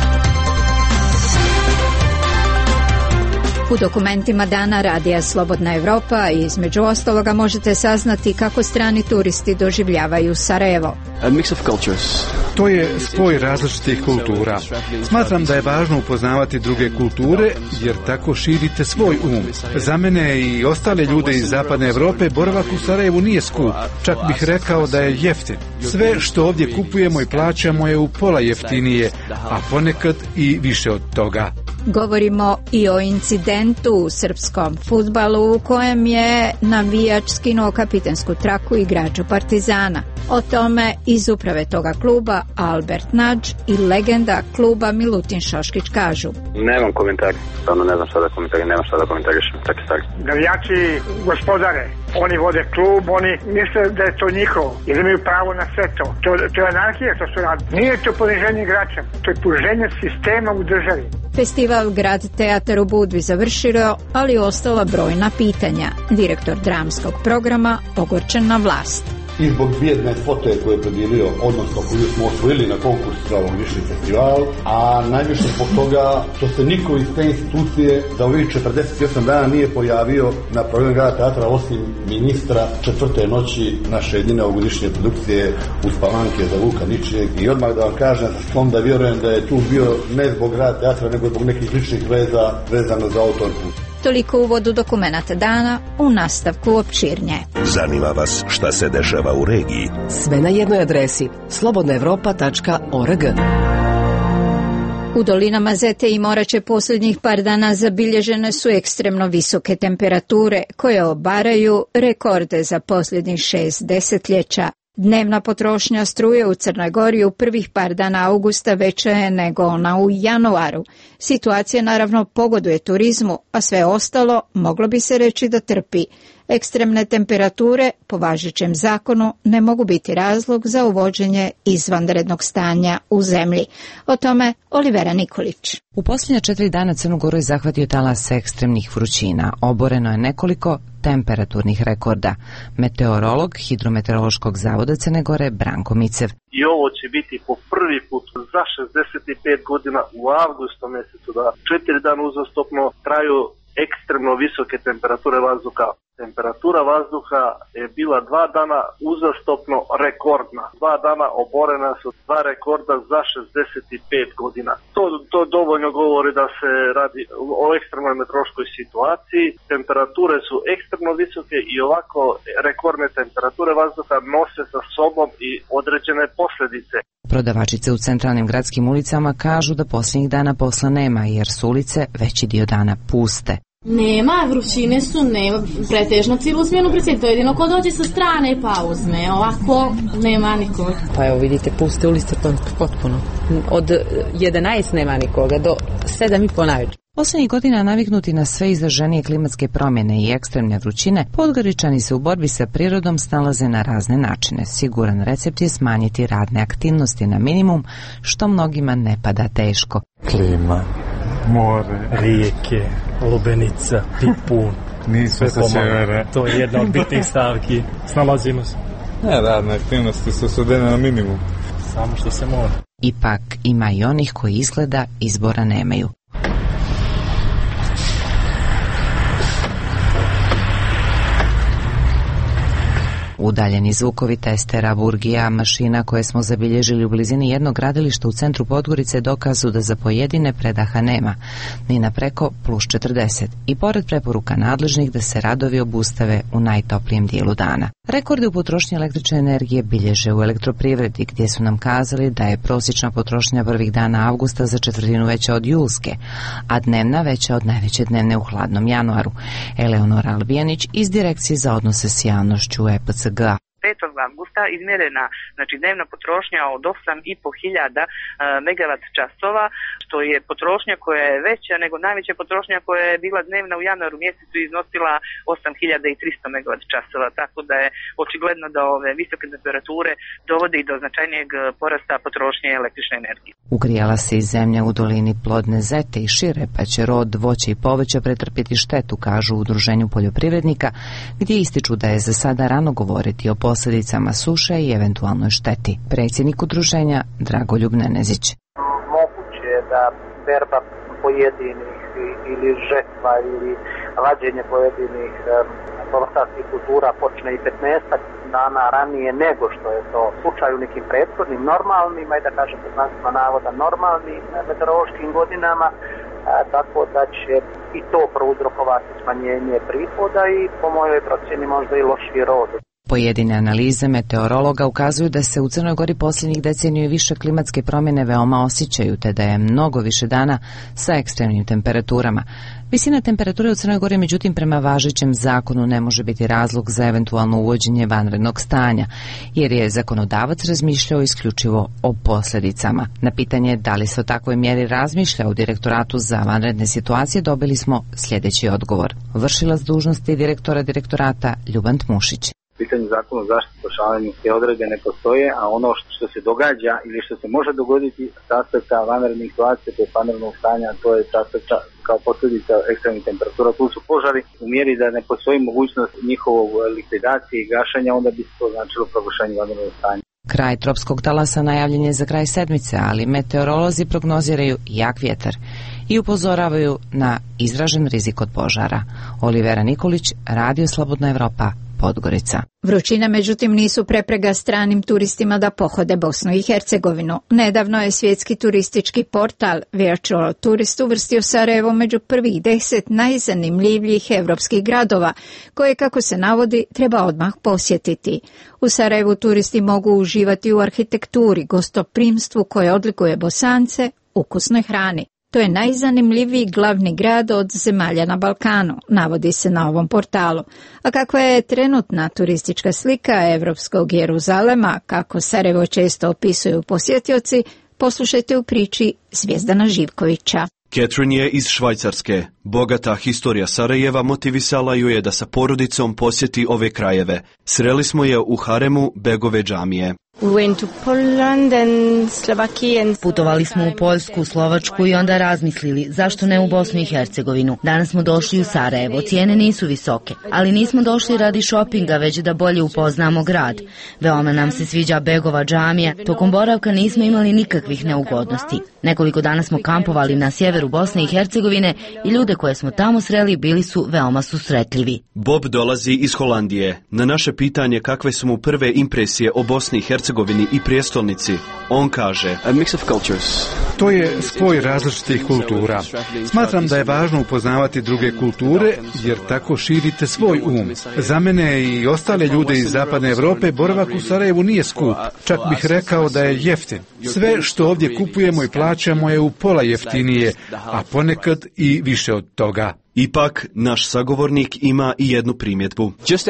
U dokumentima dana Radija Slobodna Evropa između ostaloga možete saznati kako strani turisti doživljavaju Sarajevo. To je spoj različitih kultura. Smatram da je važno upoznavati druge kulture jer tako širite svoj um. Za mene i ostale ljude iz zapadne Evrope boravak u Sarajevu nije skup. Čak bih rekao da je jeftin. Sve što ovdje kupujemo i plaćamo je u pola jeftinije, a ponekad i više od toga. Govorimo i o incidentu u srpskom fudbalu u kojem je navijač skinuo kapitensku traku igraču Partizana. O tome iz uprave toga kluba Albert Nadž i legenda kluba Milutin Šoškić kažu. Nemam komentari, stvarno ne znam šta da komentarišem, nemam šta da komentarišem, tako stvari. Navijači gospodare, oni vode klub, oni misle da je to njihovo, jer imaju pravo na sve to. To je anarhija što su radili. Nije to poniženje igrača, to je poniženje sistema u državi. Festival Grad teatar u Budvi završio, ali ostala brojna pitanja. Direktor dramskog programa ogorčen na vlast. I zbog bijedne fote koju je podijelio, odnosno koju smo osvojili na konkurs za ovogodišnji festival, a najviše zbog toga što se niko iz te institucije za ovih 48 dana nije pojavio na programu Grada teatra osim ministra 4. noći naše jedine ovogodišnje produkcije Uspavanke za Vuka Ničijeg. I odmah da vam kažem, sklon da vjerujem da je tu bio ne zbog Grada teatra, nego zbog nekih ličnih veza vezano za autorku. Toliko uvodu dokumenata dana, u nastavku opširnije. Zanima vas šta se dešava u regiji? Sve na jednoj adresi slobodnaevropa.org. U dolinama Zete i Morače posljednjih par dana zabilježene su ekstremno visoke temperature koje obaraju rekorde za posljednjih 6 desetljeća. Dnevna potrošnja struje u Crnoj Gori u prvih par dana augusta veća je nego ona u januaru. Situacija naravno pogoduje turizmu, a sve ostalo moglo bi se reći da trpi. Ekstremne temperature po važećem zakonu ne mogu biti razlog za uvođenje izvanrednog stanja u zemlji. O tome Olivera Nikolić. U posljednja 4 dana Crnu Goru je zahvatio talas ekstremnih vrućina. Oboreno je nekoliko temperaturnih rekorda. Meteorolog Hidrometeorološkog zavoda Crne Gore Branko Micev. I ovo će biti po prvi put za 65 godina u avgustu mjesecu da 4 dana uzastopno traju ekstremno visoke temperature vazduha. Temperatura vazduha je bila 2 dana uzastopno rekordna. 2 dana oborena su 2 rekorda za 65 godina. To dovoljno govori da se radi o ekstremnoj meteorološkoj situaciji. Temperature su ekstremno visoke i ovako rekordne temperature vazduha nose sa sobom i određene posljedice. Prodavačice u centralnim gradskim ulicama kažu da posljednjih dana posla nema jer su ulice veći dio dana puste. Nema, vrućine su, nema, pretežno cijelu smjenu presjeti, to je jedino ko dođe sa strane pa uzme, ovako nema nikog. Pa evo vidite, puste ulice potpuno, od 11 nema nikoga do 7,5 najveće. Posljednjih godina naviknuti na sve izraženije klimatske promjene i ekstremne vrućine, Podgoričani se u borbi sa prirodom snalaze na razne načine. Siguran recept je smanjiti radne aktivnosti na minimum, što mnogima ne pada teško. Klima, more, rijeke, lubenica, pipun. Nismo se sjevera. To je jedna od bitnih stavki. Snalazimo se. Ne, radne aktivnosti su svedene na minimum. Samo što se mora. Ipak ima i onih koji izgleda izbora nemaju. Udaljeni zvukovi testera, burgija, mašina koje smo zabilježili u blizini jednog gradilišta u centru Podgorice dokazu da za pojedine predaha nema, ni na preko +40 i pored preporuka nadležnih da se radovi obustave u najtoplijem dijelu dana. Rekorde u potrošnji električne energije bilježe u elektroprivredi gdje su nam kazali da je prosječna potrošnja prvih dana avgusta za četvrtinu veća od julske, a dnevna veća od najveće dnevne u hladnom januaru. Eleonora Albijanić iz Direkcije za odnose s javnošću EPCG. 5. avgusta izmjerena dnevna potrošnja od 8.500 megavat časova, što je potrošnja koja je veća nego najveća potrošnja koja je bila dnevna u januaru mjesecu iznosila 8.300 megavat časova, tako da je očigledno da ove visoke temperature dovode i do značajnijeg porasta potrošnje električne energije. Ugrijala se i zemlja u dolini plodne Zete i šire, pa će rod voća i povrća pretrpjeti štetu, kažu u Udruženju poljoprivrednika, gdje ističu da je za sada rano govoriti o posljedicama suše i eventualnoj šteti. Predsjednik udruženja Dragoljub Nenezić. Moguće je da berba pojedinih ili žetva ili vađenje pojedinih povrtarskih kultura počne i 15 dana ranije nego što je to slučaj u nekim prethodnim normalnim, da kažem pod znacima navoda normalnim meteorološkim godinama, tako da će i to prouzrokovati smanjenje prihoda i po mojoj procjeni možda i lošiji rod. Pojedine analize meteorologa ukazuju da se u Crnoj Gori posljednjih deceniju i više klimatske promjene veoma osjećaju, te da je mnogo više dana sa ekstremnim temperaturama. Visina temperature u Crnoj Gori, međutim, prema važećem zakonu ne može biti razlog za eventualno uvođenje vanrednog stanja, jer je zakonodavac razmišljao isključivo o posljedicama. Na pitanje da li se o takvoj mjeri razmišlja u Direktoratu za vanredne situacije dobili smo sljedeći odgovor. Vršilac dužnosti direktora direktorata Ljubant Mušić. Pitanje zakona o zaštiti i spašavanju te odredbe ne postoje, a ono što se događa ili što se može dogoditi s aspekta vanrednih situacija, to je vanrednog stanja, to je s aspekta kao posljedica ekstremnih temperatura, tu su požari, u mjeri da ne postoji mogućnost njihovog likvidacije i gašenja, onda bi se to značilo proglašenje vanrednog stanja. Kraj tropskog talasa najavljen je za kraj sedmice, ali meteorolozi prognoziraju jak vjetar i upozoravaju na izražen rizik od požara. Olivera Nikolić, Radio Slobodna Evropa, Podgorica. Vrućina, međutim, nisu prepreka stranim turistima da pohode Bosnu i Hercegovinu. Nedavno je svjetski turistički portal Virtual Tourist uvrstio Sarajevo među prvih 10 najzanimljivijih evropskih gradova, koje, kako se navodi, treba odmah posjetiti. U Sarajevu turisti mogu uživati u arhitekturi, gostoprimstvu koje odlikuje Bosance, ukusnoj hrani. To je najzanimljiviji glavni grad od zemalja na Balkanu, navodi se na ovom portalu. A kakva je trenutna turistička slika evropskog Jeruzalema, kako Sarajevo često opisuju posjetioci, poslušajte u priči Zvijezdana Živkovića. Catherine je iz Švajcarske. Bogata historija Sarajeva motivisala ju je da sa porodicom posjeti ove krajeve. Sreli smo je u haremu Begove džamije. Putovali smo u Poljsku, Slovačku i onda razmislili zašto ne u Bosnu i Hercegovinu. Danas smo došli u Sarajevo, cijene nisu visoke, ali nismo došli radi šopinga, već da bolje upoznamo grad. Veoma nam se sviđa Begova džamija, tokom boravka nismo imali nikakvih neugodnosti. Nekoliko dana smo kampovali na sjeveru Bosne i Hercegovine i ljude koje smo tamo sreli bili su veoma susretljivi. Bob dolazi iz Holandije. Na naše pitanje kakve su mu prve impresije o Bosni i Hercegovini i prijestolnici, on kaže: To je spoj različitih kultura. Smatram da je važno upoznavati druge kulture, jer tako širite svoj um. Za mene i ostale ljude iz zapadne Europe boravak u Sarajevu nije skup. Čak bih rekao da je jeftin. Sve što ovdje kupujemo i plaćamo je u pola jeftinije, a ponekad i više od toga. Ipak, naš sagovornik ima i jednu primjedbu.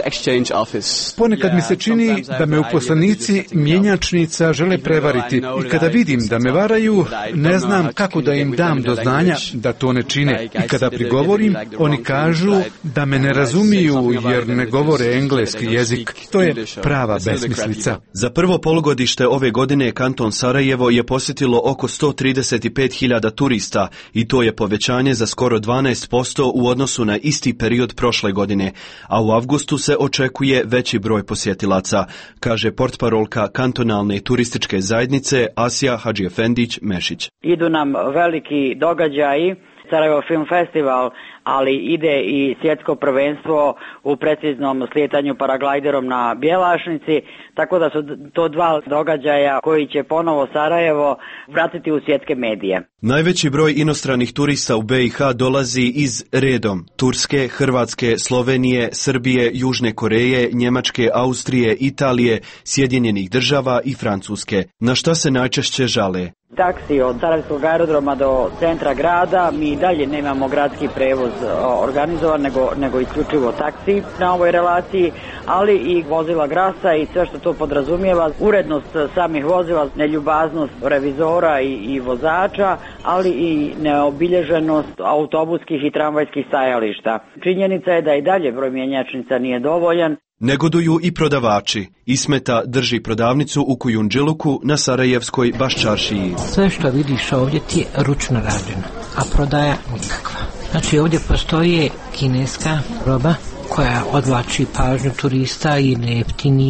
Ponekad mi se čini da me uposlenici mjenjačnica žele prevariti i kada vidim da me varaju, ne znam kako da im dam do znanja da to ne čine. I kada prigovorim, oni kažu da me ne razumiju jer ne govore engleski jezik. To je prava besmislica. Za prvo polugodište ove godine kanton Sarajevo je posjetilo oko 135.000 turista i to je povećanje za skoro 12% u odnosu na isti period prošle godine, a u avgustu se očekuje veći broj posjetilaca, kaže portparolka kantonalne turističke zajednice Asija Hadžiefendić-Mešić. Idu nam veliki događaji, Sarajevo Film Festival, ali ide i svjetsko prvenstvo u preciznom slijetanju paraglajderom na Bjelašnici, tako da su to dva događaja koji će ponovo Sarajevo vratiti u svjetske medije. Najveći broj inostranih turista u BiH dolazi iz redom Turske, Hrvatske, Slovenije, Srbije, Južne Koreje, Njemačke, Austrije, Italije, Sjedinjenih Država i Francuske. Na šta se najčešće žale? Taksi od Sarajevskog aerodroma do centra grada, mi i dalje nemamo gradski prevoz organizovan, nego isključivo taksi na ovoj relaciji, ali i vozila grasa i sve što to podrazumijeva, urednost samih vozila, neljubaznost revizora i vozača, ali i neobilježenost autobuskih i tramvajskih stajališta. Činjenica je da i dalje broj mjenjačnica nije dovoljan. Negoduju i prodavači. Ismeta drži prodavnicu u Kujundžiluku na Sarajevskoj Baščaršiji. Sve što vidiš ovdje ti je ručno rađeno, a prodaja nikakva. Znači ovdje postoji kineska roba koja odvlači pažnju turista i nejeftinije.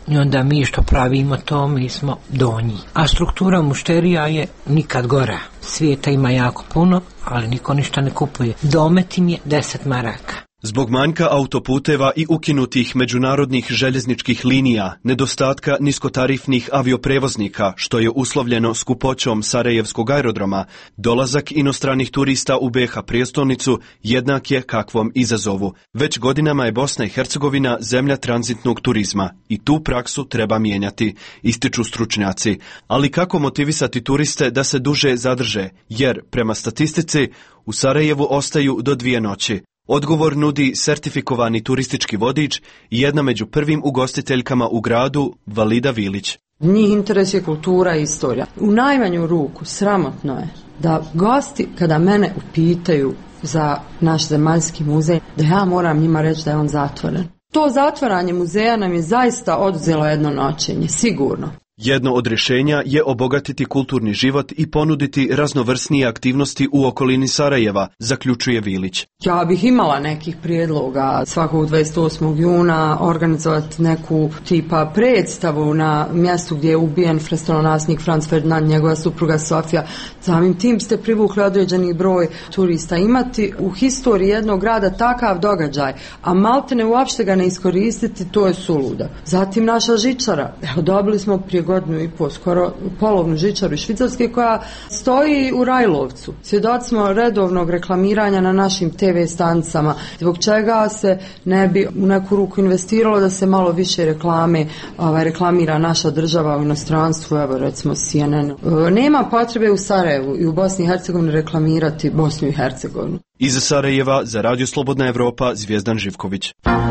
i onda mi što pravimo to, mi smo donji. A struktura mušterija je nikad gora. Svijeta ima jako puno, ali niko ništa ne kupuje. Domet im je 10 maraka. Zbog manjka autoputeva i ukinutih međunarodnih željezničkih linija, nedostatka niskotarifnih avioprevoznika, što je uslovljeno skupoćom Sarajevskog aerodroma, dolazak inostranih turista u BiH prijestolnicu jednak je kakvom izazovu. Već godinama je Bosna i Hercegovina zemlja tranzitnog turizma i tu praksu treba mijenjati, ističu stručnjaci. Ali kako motivisati turiste da se duže zadrže, jer prema statistici u Sarajevu ostaju do 2 noći. Odgovor nudi sertifikovani turistički vodič i jedna među prvim ugostiteljkama u gradu, Valida Vilić. Njih interesuje kultura i istorija. U najmanju ruku sramotno je da gosti kada mene upitaju za naš zemaljski muzej, da ja moram njima reći da je on zatvoren. To zatvaranje muzeja nam je zaista oduzelo jedno noćenje, sigurno. Jedno od rješenja je obogatiti kulturni život i ponuditi raznovrsnije aktivnosti u okolini Sarajeva, zaključuje Vilić. Ja bih imala nekih prijedloga svakog 28. juna organizovati neku tipa predstavu na mjestu gdje je ubijen prestolonaslednik Franz Ferdinand, njegova supruga Sofija. Samim tim ste privukli određeni broj turista. Imati u historiji jednog grada takav događaj, a maltene uopšte ga ne iskoristiti, to je suludo. Zatim naša žičara. Evo, dobili smo prije godinu i po skoro polovnu žičaru iz Švicarske koja stoji u Rajlovcu. Svjedoci smo redovnog reklamiranja na našim TV stanicama, zbog čega se ne bi u neku ruku investiralo da se malo više reklamira naša država u inostranstvu, evo recimo CNN. Nema potrebe u Sarajevu i u Bosni i Hercegovini reklamirati Bosnu i Hercegovinu. Iz Sarajeva za Radio Slobodna Evropa, Zvijezdan Živković.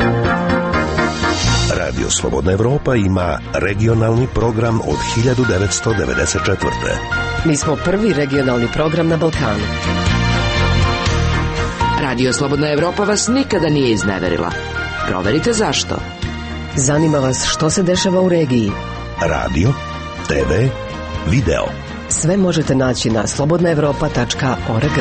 Radio Slobodna Evropa ima regionalni program od 1994. Mi smo prvi regionalni program na Balkanu. Radio Slobodna Evropa vas nikada nije izneverila. Proverite zašto. Zanima vas što se dešava u regiji. Radio, TV, video. Sve možete naći na slobodnaevropa.org.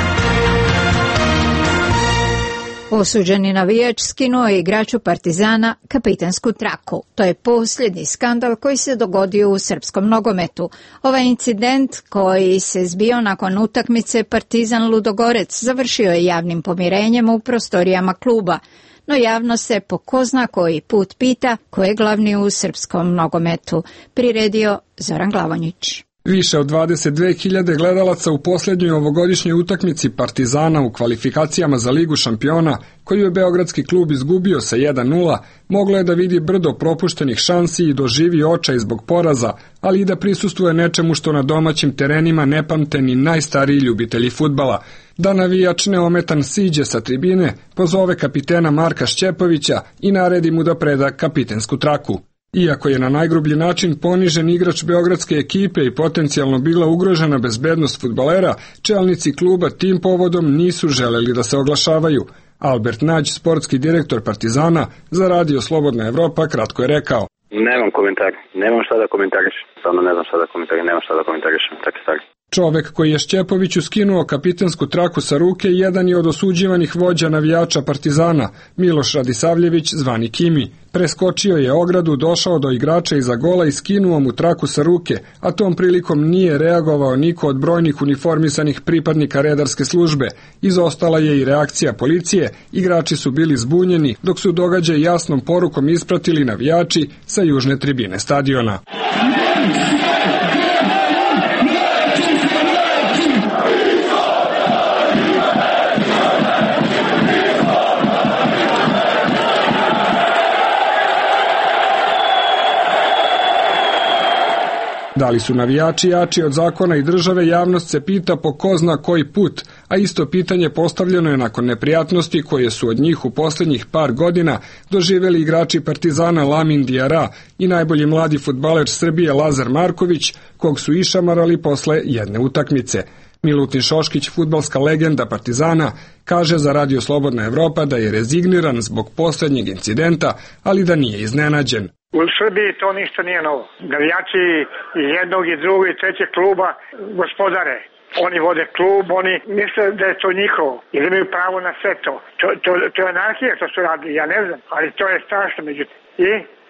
Osuđeni navijač skinuo je igraču Partizana kapitensku traku. To je posljednji skandal koji se dogodio u srpskom nogometu. Ovaj incident koji se zbio nakon utakmice Partizan Ludogorec završio je javnim pomirenjem u prostorijama kluba. No javno se po ko zna koji put pita ko je glavni u srpskom nogometu. Priredio Zoran Glavonjić. Više od 22.000 gledalaca u posljednjoj ovogodišnjoj utakmici Partizana u kvalifikacijama za Ligu šampiona, koju je beogradski klub izgubio sa 1:0, moglo je da vidi brdo propuštenih šansi i doživi očaj zbog poraza, ali i da prisustvuje nečemu što na domaćim terenima ne pamte ni najstariji ljubitelji fudbala. Da navijač neometan siđe sa tribine, pozove kapitena Marka Šćepovića i naredi mu da preda kapitensku traku. Iako je na najgrublji način ponižen igrač beogradske ekipe i potencijalno bila ugrožena bezbednost fudbalera, čelnici kluba tim povodom nisu želeli da se oglašavaju. Albert Nađ, sportski direktor Partizana, za Radio Slobodna Evropa, kratko je rekao: Nemam komentar, nemam šta da komentarišem, stvarno ne znam šta da komentarišem, nemam šta da komentarišem, takve stvari. Čovek koji je Šćepoviću skinuo kapitensku traku sa ruke jedan je od osuđivanih vođa navijača Partizana, Miloš Radisavljević, zvani Kimi. Preskočio je ogradu, došao do igrača iza gola i skinuo mu traku sa ruke, a tom prilikom nije reagovao niko od brojnih uniformisanih pripadnika redarske službe. Izostala je i reakcija policije, igrači su bili zbunjeni, dok su događaj jasnom porukom ispratili navijači sa južne tribine stadiona. Da li su navijači jači od zakona i države, javnost se pita po ko zna koji put, a isto pitanje postavljeno je nakon neprijatnosti koje su od njih u posljednjih par godina doživjeli igrači Partizana Lamin Diara i najbolji mladi fudbaler Srbije Lazar Marković, kog su išamarali posle jedne utakmice. Milutin Šoškić, fudbalska legenda Partizana, kaže za Radio Slobodna Evropa da je rezigniran zbog posljednjeg incidenta, ali da nije iznenađen. U Srbiji to ništa nije novo. Navijači iz jednog i drugog i trećeg kluba gospodare. Oni vode klub, oni misle da je to njihovo i da imaju pravo na sve to. To je anarhija što su radili, ja ne znam, ali to je strašno međutim. I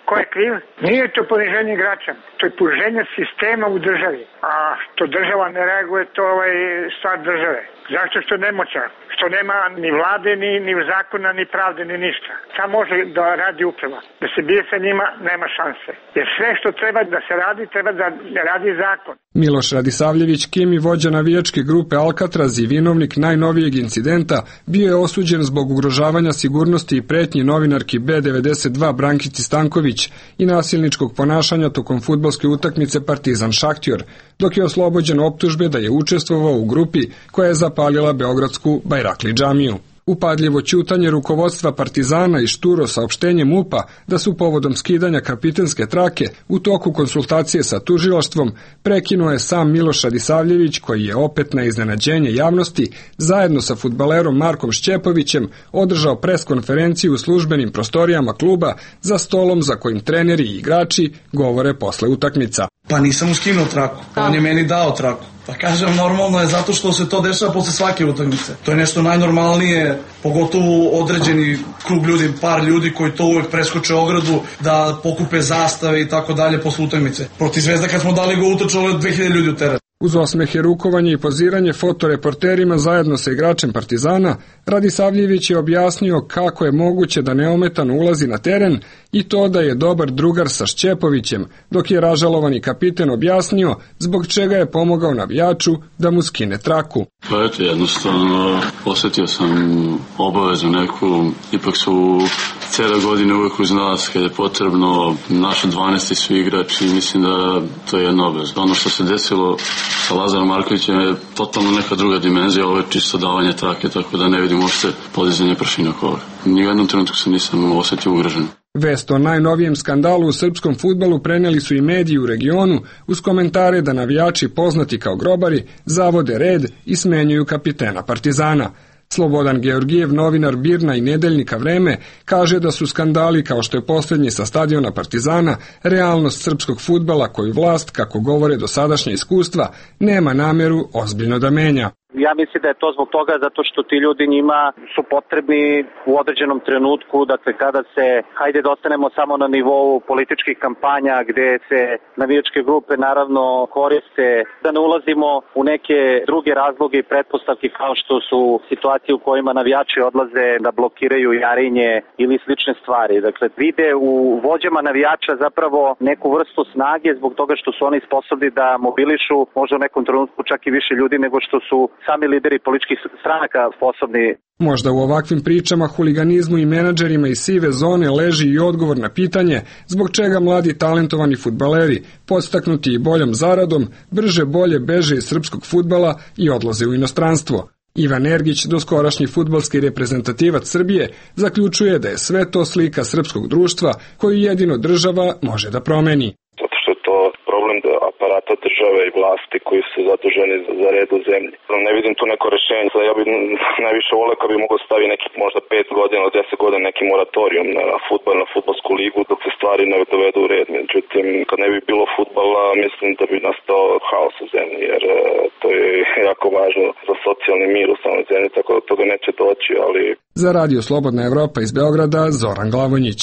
Ko je kriv? Nije to poniženje igrača, to je poniženje sistema u državi. A što država ne reaguje, to je stvar države. Zašto što nemoćan? Što nema ni vlade, ni zakona, ni pravde, ni ništa. Sam može da radi uprava. Da se bije sa njima, nema šanse. Jer sve što treba da se radi, treba da radi zakon. Miloš Radisavljević, Kimi, vođa navijačke grupe Alcatraz i vinovnik najnovijeg incidenta, bio je osuđen zbog ugrožavanja sigurnosti i pretnji novinarki B92 Brankici Stanković i nasilničkog ponašanja tokom fudbalske utakmice Partizan Šahtjor, dok je oslobođen optužbe da je učestvovao u grupi koja je zapalila beogradsku Bajrakli džamiju. Upadljivo ćutanje rukovodstva Partizana i šturo saopštenje MUP-a da su povodom skidanja kapitenske trake u toku konsultacije sa tužilaštvom prekinuo je sam Miloš Radisavljević, koji je opet na iznenađenje javnosti zajedno sa fudbalerom Markom Šćepovićem održao preskonferenciju u službenim prostorijama kluba za stolom za kojim treneri i igrači govore posle utakmica. Pa nisam mu skinuo traku, on je meni dao traku. Pa kažem, normalno je zato što se to dešava posle svake utakmice. To je nešto najnormalnije, pogotovo određeni krug ljudi, par ljudi koji to uvek preskoče ogradu, da pokupe zastave i tako dalje posle utakmice. Protiv Zvezda kad smo dali go utrčalo 2000 ljudi u teren. Uz osmehe, rukovanje i poziranje fotoreporterima zajedno sa igračem Partizana, Radisavljević je objasnio kako je moguće da neometano ulazi na teren i to da je dobar drugar sa Šćepovićem, dok je ražalovani kapiten objasnio zbog čega je pomogao navijaču da mu skine traku. Pa eto, jednostavno osjetio sam obavezu neku, ipak su cijele godine uvijek uz nas kada je potrebno, naši 12 svi igrači, mislim da to je jedna obaveza. Ono što se desilo sa Lazarom Markovićem je totalno neka druga dimenzija, ovo je čisto davanje trake, tako da ne vidim uopšte podizanje prašine oko ovoga. Ni u jednom trenutku se nisam osjetio ugrožen. Vest o najnovijem skandalu u srpskom fudbalu preneli su i mediji u regionu uz komentare da navijači poznati kao grobari zavode red i smenjuju kapitena Partizana. Slobodan Georgijev, novinar Birna i nedeljnika Vreme, kaže da su skandali kao što je posljednji sa stadiona Partizana realnost srpskog fudbala koju vlast, kako govore dosadašnje iskustva, nema nameru ozbiljno da menja. Ja mislim da je to zbog toga zato što ti ljudi njima su potrebni u određenom trenutku, dakle kada se, hajde da ostanemo samo na nivou političkih kampanja gde se navijačke grupe naravno koriste, da ne ulazimo u neke druge razloge i pretpostavke kao što su situacije u kojima navijači odlaze da blokiraju Jarinje ili slične stvari. Dakle, vide u vođama navijača zapravo neku vrstu snage zbog toga što su oni sposobni da mobilišu možda u nekom trenutku čak i više ljudi nego što su sami lideri političkih stranaka sposobni. Možda u ovakvim pričama, huliganizmu i menadžerima iz sive zone leži i odgovor na pitanje zbog čega mladi talentovani fudbaleri, podstaknuti i boljom zaradom, brže bolje beže iz srpskog fudbala i odlaze u inostranstvo. Ivan Ergić, doskorašnji fudbalski reprezentativac Srbije, zaključuje da je sve to slika srpskog društva koju jedino država može da promeni. Zato što je to problem aparata države i vlasti koji su zaduženi za red u zemlji. Ne vidim tu neko rešenje. Ja bih najviše voleo kad bi mogao staviti neki možda 5 godina, 10 godina neki moratorium na fudbal, na fudbalsku ligu dok se stvari ne dovedu u red. Međutim, kad ne bi bilo fudbala, mislim da bi nastao haos u zemlji, jer to je jako važno za socijalni mir u samoj zemlji, tako da toga neće doći, ali... Za Radio Slobodna Evropa iz Beograda, Zoran Glavonjić.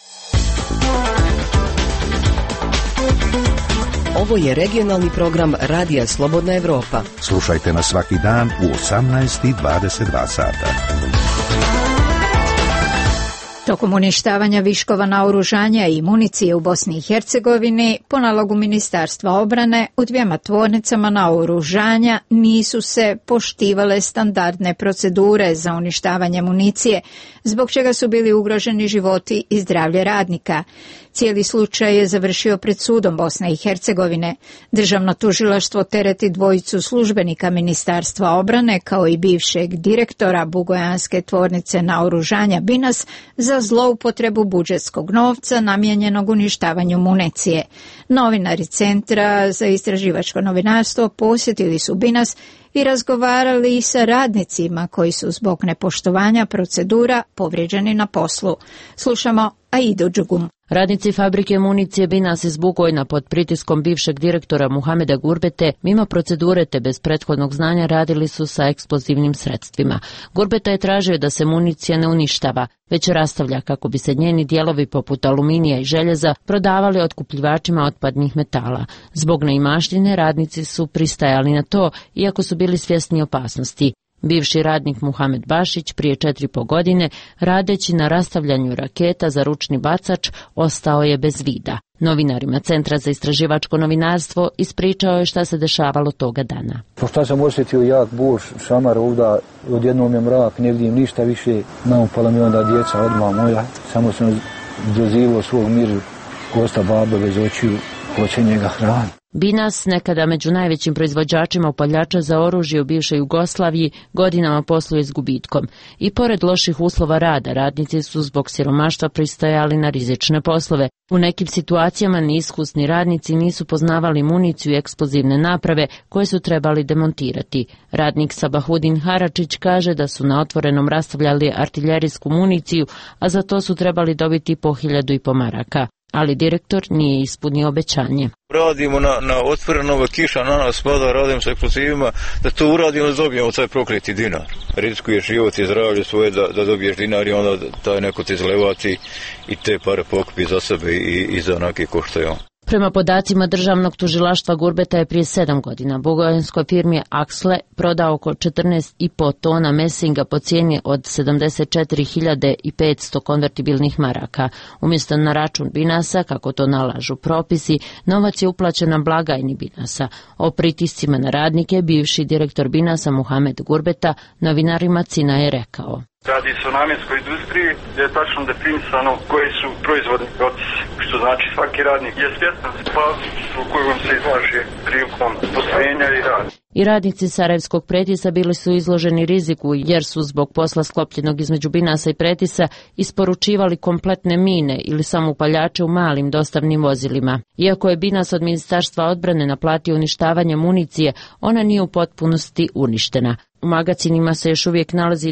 Ovo je regionalni program Radija Slobodna Evropa. Slušajte nas svaki dan u 18:22 sata. Tokom uništavanja viškova naoružanja i municije u Bosni i Hercegovini, po nalogu Ministarstva obrane, u 2 tvornicama naoružanja nisu se poštivale standardne procedure za uništavanje municije, zbog čega su bili ugroženi životi i zdravlje radnika. Cijeli slučaj je završio pred sudom Bosne i Hercegovine. Državno tužilaštvo tereti 2 službenika Ministarstva obrane kao i bivšeg direktora Bugojanske tvornice naoružanja Binas za zloupotrebu budžetskog novca namijenjenog uništavanju municije. Novinari Centra za istraživačko novinarstvo posjetili su Binas i razgovarali sa radnicima koji su zbog nepoštovanja procedura povrijeđeni na poslu. Slušamo Aidu Džugum. Radnici fabrike municije Binas iz Bugojna pod pritiskom bivšeg direktora Muhameda Gurbete mimo procedure te bez prethodnog znanja radili su sa eksplozivnim sredstvima. Gurbeta je tražio da se municija ne uništava, već rastavlja kako bi se njeni dijelovi poput aluminija i željeza prodavali otkupljivačima otpadnih metala. Zbog neimaštine radnici su pristajali na to, iako su bili svjesni opasnosti. Bivši radnik Muhamed Bašić prije 4,5 godine, radeći na rastavljanju raketa za ručni bacač, ostao je bez vida. Novinarima Centra za istraživačko novinarstvo ispričao je šta se dešavalo toga dana. Pošto sam osjetio jak buš, šamar ovdje, odjednom je mrak, ne vidim ništa više, naupala mi onda djeca odmah moja, samo sam dozivao svog miru, gosta baba bez očiju, hoće njega hrani. Binas, nekada među najvećim proizvođačima upaljača za oružje u bivšoj Jugoslaviji, godinama posluje s gubitkom. I pored loših uslova rada, radnici su zbog siromaštva pristajali na rizične poslove. U nekim situacijama neiskusni radnici nisu poznavali municiju i eksplozivne naprave koje su trebali demontirati. Radnik Sabahudin Haračić kaže da su na otvorenom rastavljali artiljerijsku municiju, a za to su trebali dobiti po 1.500 maraka. Ali direktor nije ispunio obećanje. Radimo na otvorenom, kiša na nas pada, radimo sa eksplozivima, da to uradimo da dobijemo taj prokleti dinar. Riskuješ život i zdravlje svoje da dobiješ dinar i onda taj neko ti zlevati i te pare pokupi za sebe i za onake ko što je on. Prema podacima državnog tužilaštva, Gurbeta je prije 7 godina bugojanskoj firmi Aksle prodao oko 14,5 tona mesinga po cijeni od 74.500 konvertibilnih maraka. Umjesto na račun Binasa, kako to nalažu propisi, novac je uplaćen na blagajni Binasa. O pritiscima na radnike bivši direktor Binasa Muhamed Gurbeta novinarima Cina je rekao. Radi se o namjenskoj industriji gdje je tačno definisano koji su proizvodni procesi, što znači svaki radnik je svjestan opasnosti u kojom se izlaže prilikom postrojenja i rada. I radnici Sarajevskog Pretisa bili su izloženi riziku jer su zbog posla sklopljenog između Binasa i Pretisa isporučivali kompletne mine ili samoupaljače u malim dostavnim vozilima. Iako je Binas od Ministarstva odbrane naplatio uništavanje municije, ona nije u potpunosti uništena. U magacinima se još uvijek nalazi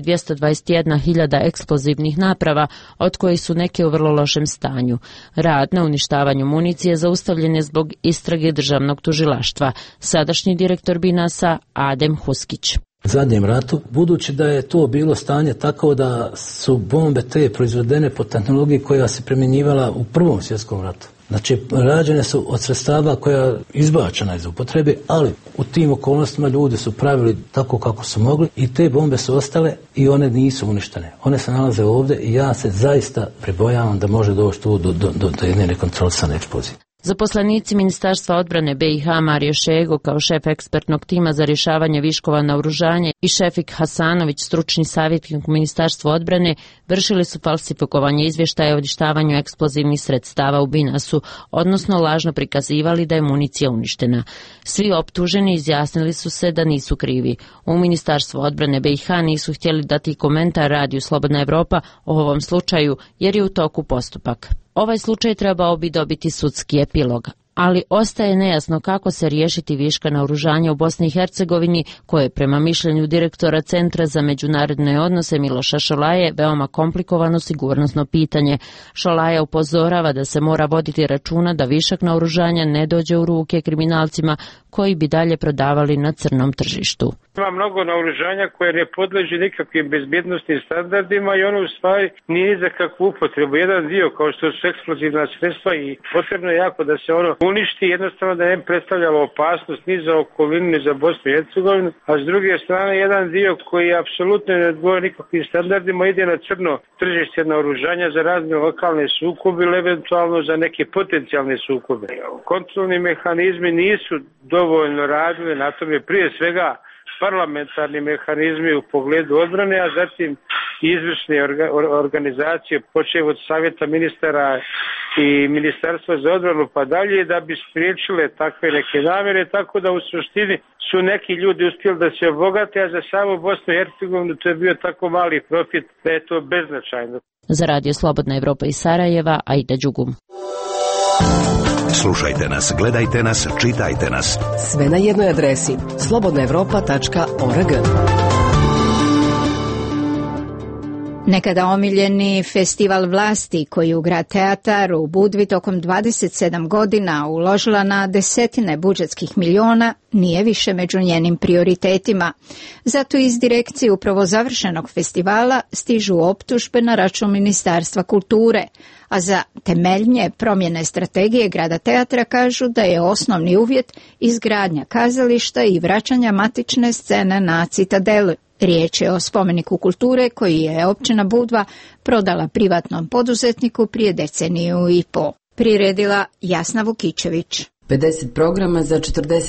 221.000 eksplozivnih naprava, od kojih su neke u vrlo lošem stanju. Rad na uništavanju municije zaustavljen je zbog istrage državnog tužilaštva. Sadašnji direktor Binasa Adem Huskić. U zadnjem ratu, budući da je to bilo stanje tako da su bombe te proizvedene po tehnologiji koja se primjenjivala u Prvom svjetskom ratu. Znači, rađene su od sredstava koja je izbačena iz upotrebe, ali u tim okolnostima ljudi su pravili tako kako su mogli i te bombe su ostale i one nisu uništene. One se nalaze ovdje i ja se zaista prebojavam da može doći tu do jedne nekontrolisane eksplozije. Zaposlenici Ministarstva odbrane BiH Mario Šego kao šef ekspertnog tima za rješavanje viškova naoružanja i Šefik Hasanović, stručni savjetnik u Ministarstvu odbrane, vršili su falsifikovanje izvještaja o uništavanju eksplozivnih sredstava u Binasu, odnosno lažno prikazivali da je municija uništena. Svi optuženi izjasnili su se da nisu krivi. U Ministarstvu odbrane BiH nisu htjeli dati komentar radiju Slobodna Evropa o ovom slučaju jer je u toku postupak. Ovaj slučaj trebao bi dobiti sudski epilog, ali ostaje nejasno kako se riješiti viška naoružanja u Bosni i Hercegovini, koje je prema mišljenju direktora Centra za međunarodne odnose Miloša Šolaje veoma komplikovano sigurnosno pitanje. Šolaja upozorava da se mora voditi računa da višak naoružanja ne dođe u ruke kriminalcima koji bi dalje prodavali na crnom tržištu. Ima mnogo naoružanja koje ne podleži nikakvim bezbjednostnim standardima i ono u stvari nije ni za kakvu upotrebu. Jedan dio kao što su eksplozivna sredstva i potrebno je jako da se ono uništi, jednostavno da ne predstavljalo opasnost ni za okolinu ni za Bosnu i Hercegovinu, a s druge strane jedan dio koji apsolutno ne odgovara nikakvim standardima ide na crno tržište naoružanja za razne lokalne sukobe ili eventualno za neke potencijalne sukobe. Kontrolni mehanizmi nisu dovoljno radili, na tome prije svega parlamentarni mehanizmi u pogledu odbrane, a zatim izvršne organizacije, počev od savjeta ministara i ministarstva za odbranu pa dalje, da bi spriječile takve neke namjere, tako da u suštini su neki ljudi uspjeli da se obogate, a za samo Bosnu i Hercegovinu to je bio tako mali profit da je to beznačajno. Za Radio Slobodna Evropa iz Sarajeva, Aida Đugum. Slušajte nas, gledajte nas, čitajte nas. Sve na jednoj adresi slobodnaevropa.org. Nekada omiljeni festival vlasti koji u Grad Teatar u Budvi tokom 27 godina uložila na desetine budžetskih miliona nije više među njenim prioritetima. Zato iz direkcije upravo završenog festivala stižu optužbe na račun Ministarstva kulture, a za temeljnje promjene strategije Grada Teatra kažu da je osnovni uvjet izgradnja kazališta i vraćanja matične scene na Citadelu. Riječ je o spomeniku kulture koji je općina Budva prodala privatnom poduzetniku prije deceniju i pol. Priredila Jasna Vukičević. 50 programa za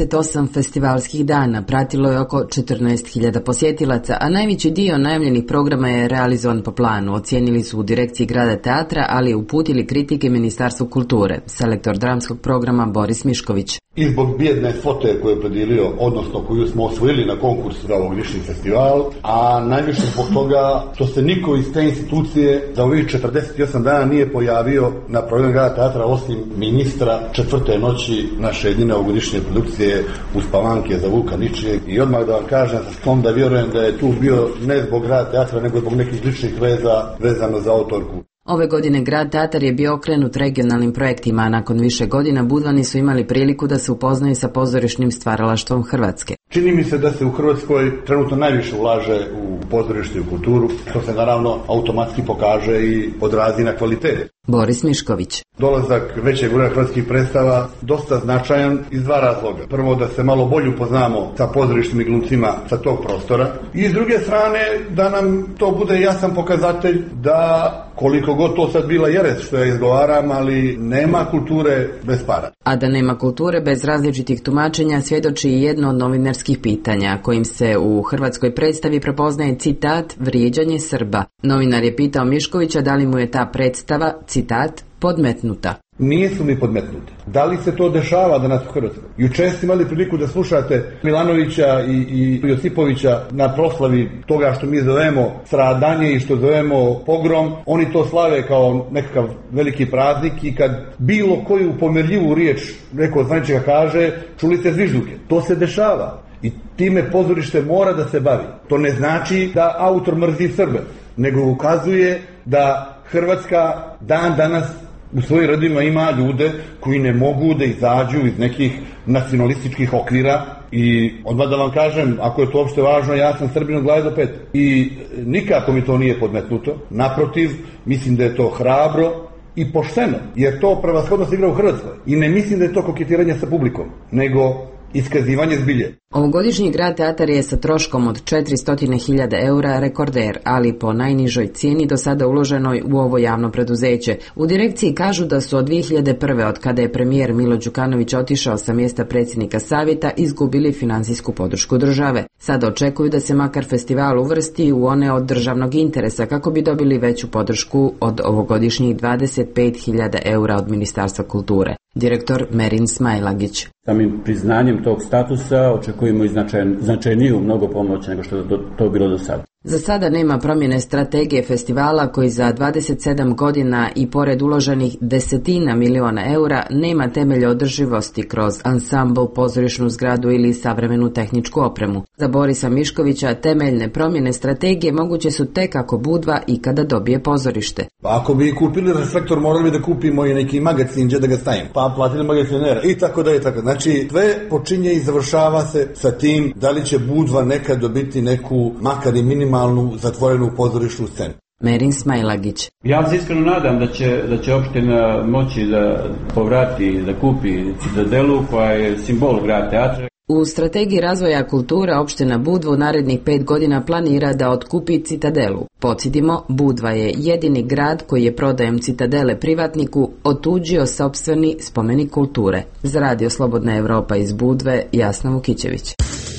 48 festivalskih dana pratilo je oko 14.000 posjetilaca, a najveći dio najavljenih programa je realizovan po planu, ocijenili su u direkciji Grada Teatra, ali i uputili kritike Ministarstvu kulture. Selektor dramskog programa Boris Mišković. I zbog bijedne fote koju je predijelio, odnosno koju smo osvojili na konkursu za ovogodišnji festival, a najviše zbog toga što se niko iz te institucije za ovih 48 dana nije pojavio na programu Grada Teatra osim ministra četvrte noći naše jedine ovogodišnje produkcije Uspavanke za Vuka Ničijeg. I odmah da vam kažem, da vjerujem da je tu bio ne zbog Grada Teatra, nego zbog nekih ličnih veza vezano za autorku. Ove godine Grad Teatar je bio okrenut regionalnim projektima, a nakon više godina Budvani su imali priliku da se upoznaju sa pozorišnim stvaralaštvom Hrvatske. Čini mi se da se u Hrvatskoj trenutno najviše ulaže u pozorište i u kulturu, što se naravno automatski pokaže i odrazi na kvalitet. Boris Mišković. Dolazak većeg broja hrvatskih predstava dosta značajan iz dva razloga. Prvo, da se malo bolje upoznamo sa pozorišnim i glumcima sa tog prostora, i s druge strane da nam to bude jasan pokazatelj da koliko god to sad bila jerez što ja izgovaram, ali nema kulture bez para. A da nema kulture bez različitih tumačenja svjedoči i jedno od novinarskih pitanja, kojim se u hrvatskoj predstavi prepoznaje citat "vrijeđanje Srba". Novinar je pitao Miškovića da li mu je ta predstava, citat, podmetnuta. Nisu mi podmetnute. Da li se to dešava danas u Hrvatskoj? Jučer ste imali priliku da slušate Milanovića i Josipovića na proslavi toga što mi zovemo stradanje i što zovemo pogrom. Oni to slave kao nekakav veliki praznik i kad bilo koju pomerljivu riječ neko zvaničnika kaže, čuli ste zvižduke. To se dešava i time pozorište mora da se bavi. To ne znači da autor mrzi Srbe, nego ukazuje da Hrvatska dan danas u svojim redovima ima ljude koji ne mogu da izađu iz nekih nacionalističkih okvira. I odmah da vam kažem, ako je to uopšte važno, ja sam Srbin od glave do pete. I nikako mi to nije podmetnuto. Naprotiv, mislim da je to hrabro i pošteno, jer to prevashodno se igra u Hrvatskoj. I ne mislim da je to koketiranje sa publikom, nego iskazivanje zbilje. Ovogodišnji Grad Teatar je sa troškom od 400.000 eura rekorder, ali po najnižoj cijeni do sada uloženoj u ovo javno preduzeće. U direkciji kažu da su od 2001. od kada je premijer Milo Đukanović otišao sa mjesta predsjednika savjeta izgubili financijsku podršku države. Sada očekuju da se makar festival uvrsti u one od državnog interesa kako bi dobili veću podršku od ovogodišnjih 25.000 eura od Ministarstva kulture. Direktor Merin Smajlagić. Samim priznanjem tog statusa očekujemo i značajniju mnogo pomoć nego što je to bilo do sada. Za sada nema promjene strategije festivala koji za 27 godina i pored uloženih desetina miliona eura nema temelje održivosti kroz ansambl, pozorišnu zgradu ili savremenu tehničku opremu. Za Borisa Miškovića temeljne promjene strategije moguće su tek ako Budva ikada dobije pozorište. Ako bi kupili reflektor, morali bi da kupimo i neki magazin gdje da ga stavimo, pa platili magazinera i tako da i tako. Znači sve počinje i završava se sa tim da li će Budva nekad dobiti neku makar i minimalnu zatvorenu pozorišnu scenu. Merin Smajlagić. Ja se iskreno nadam da će opština moći da povrati, da kupi Citadelu koja je simbol Grada Teatra. U strategiji razvoja kulture opština Budva u narednih 5 godina planira da otkupi Citadelu. Podsjetimo, Budva je jedini grad koji je prodajem Citadele privatniku otuđio sopstveni spomenik kulture. Za Radio Slobodna Evropa iz Budve, Jasna Vukičević.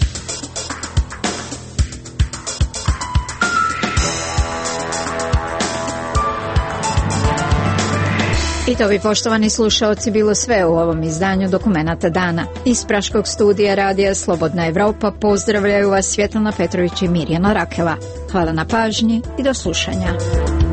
I to bi, poštovani slušaoci, bilo sve u ovom izdanju Dokumenata dana. Iz Praškog studija Radija Slobodna Evropa pozdravljaju vas Svjetlana Petrović i Mirjana Rakela. Hvala na pažnji i do slušanja.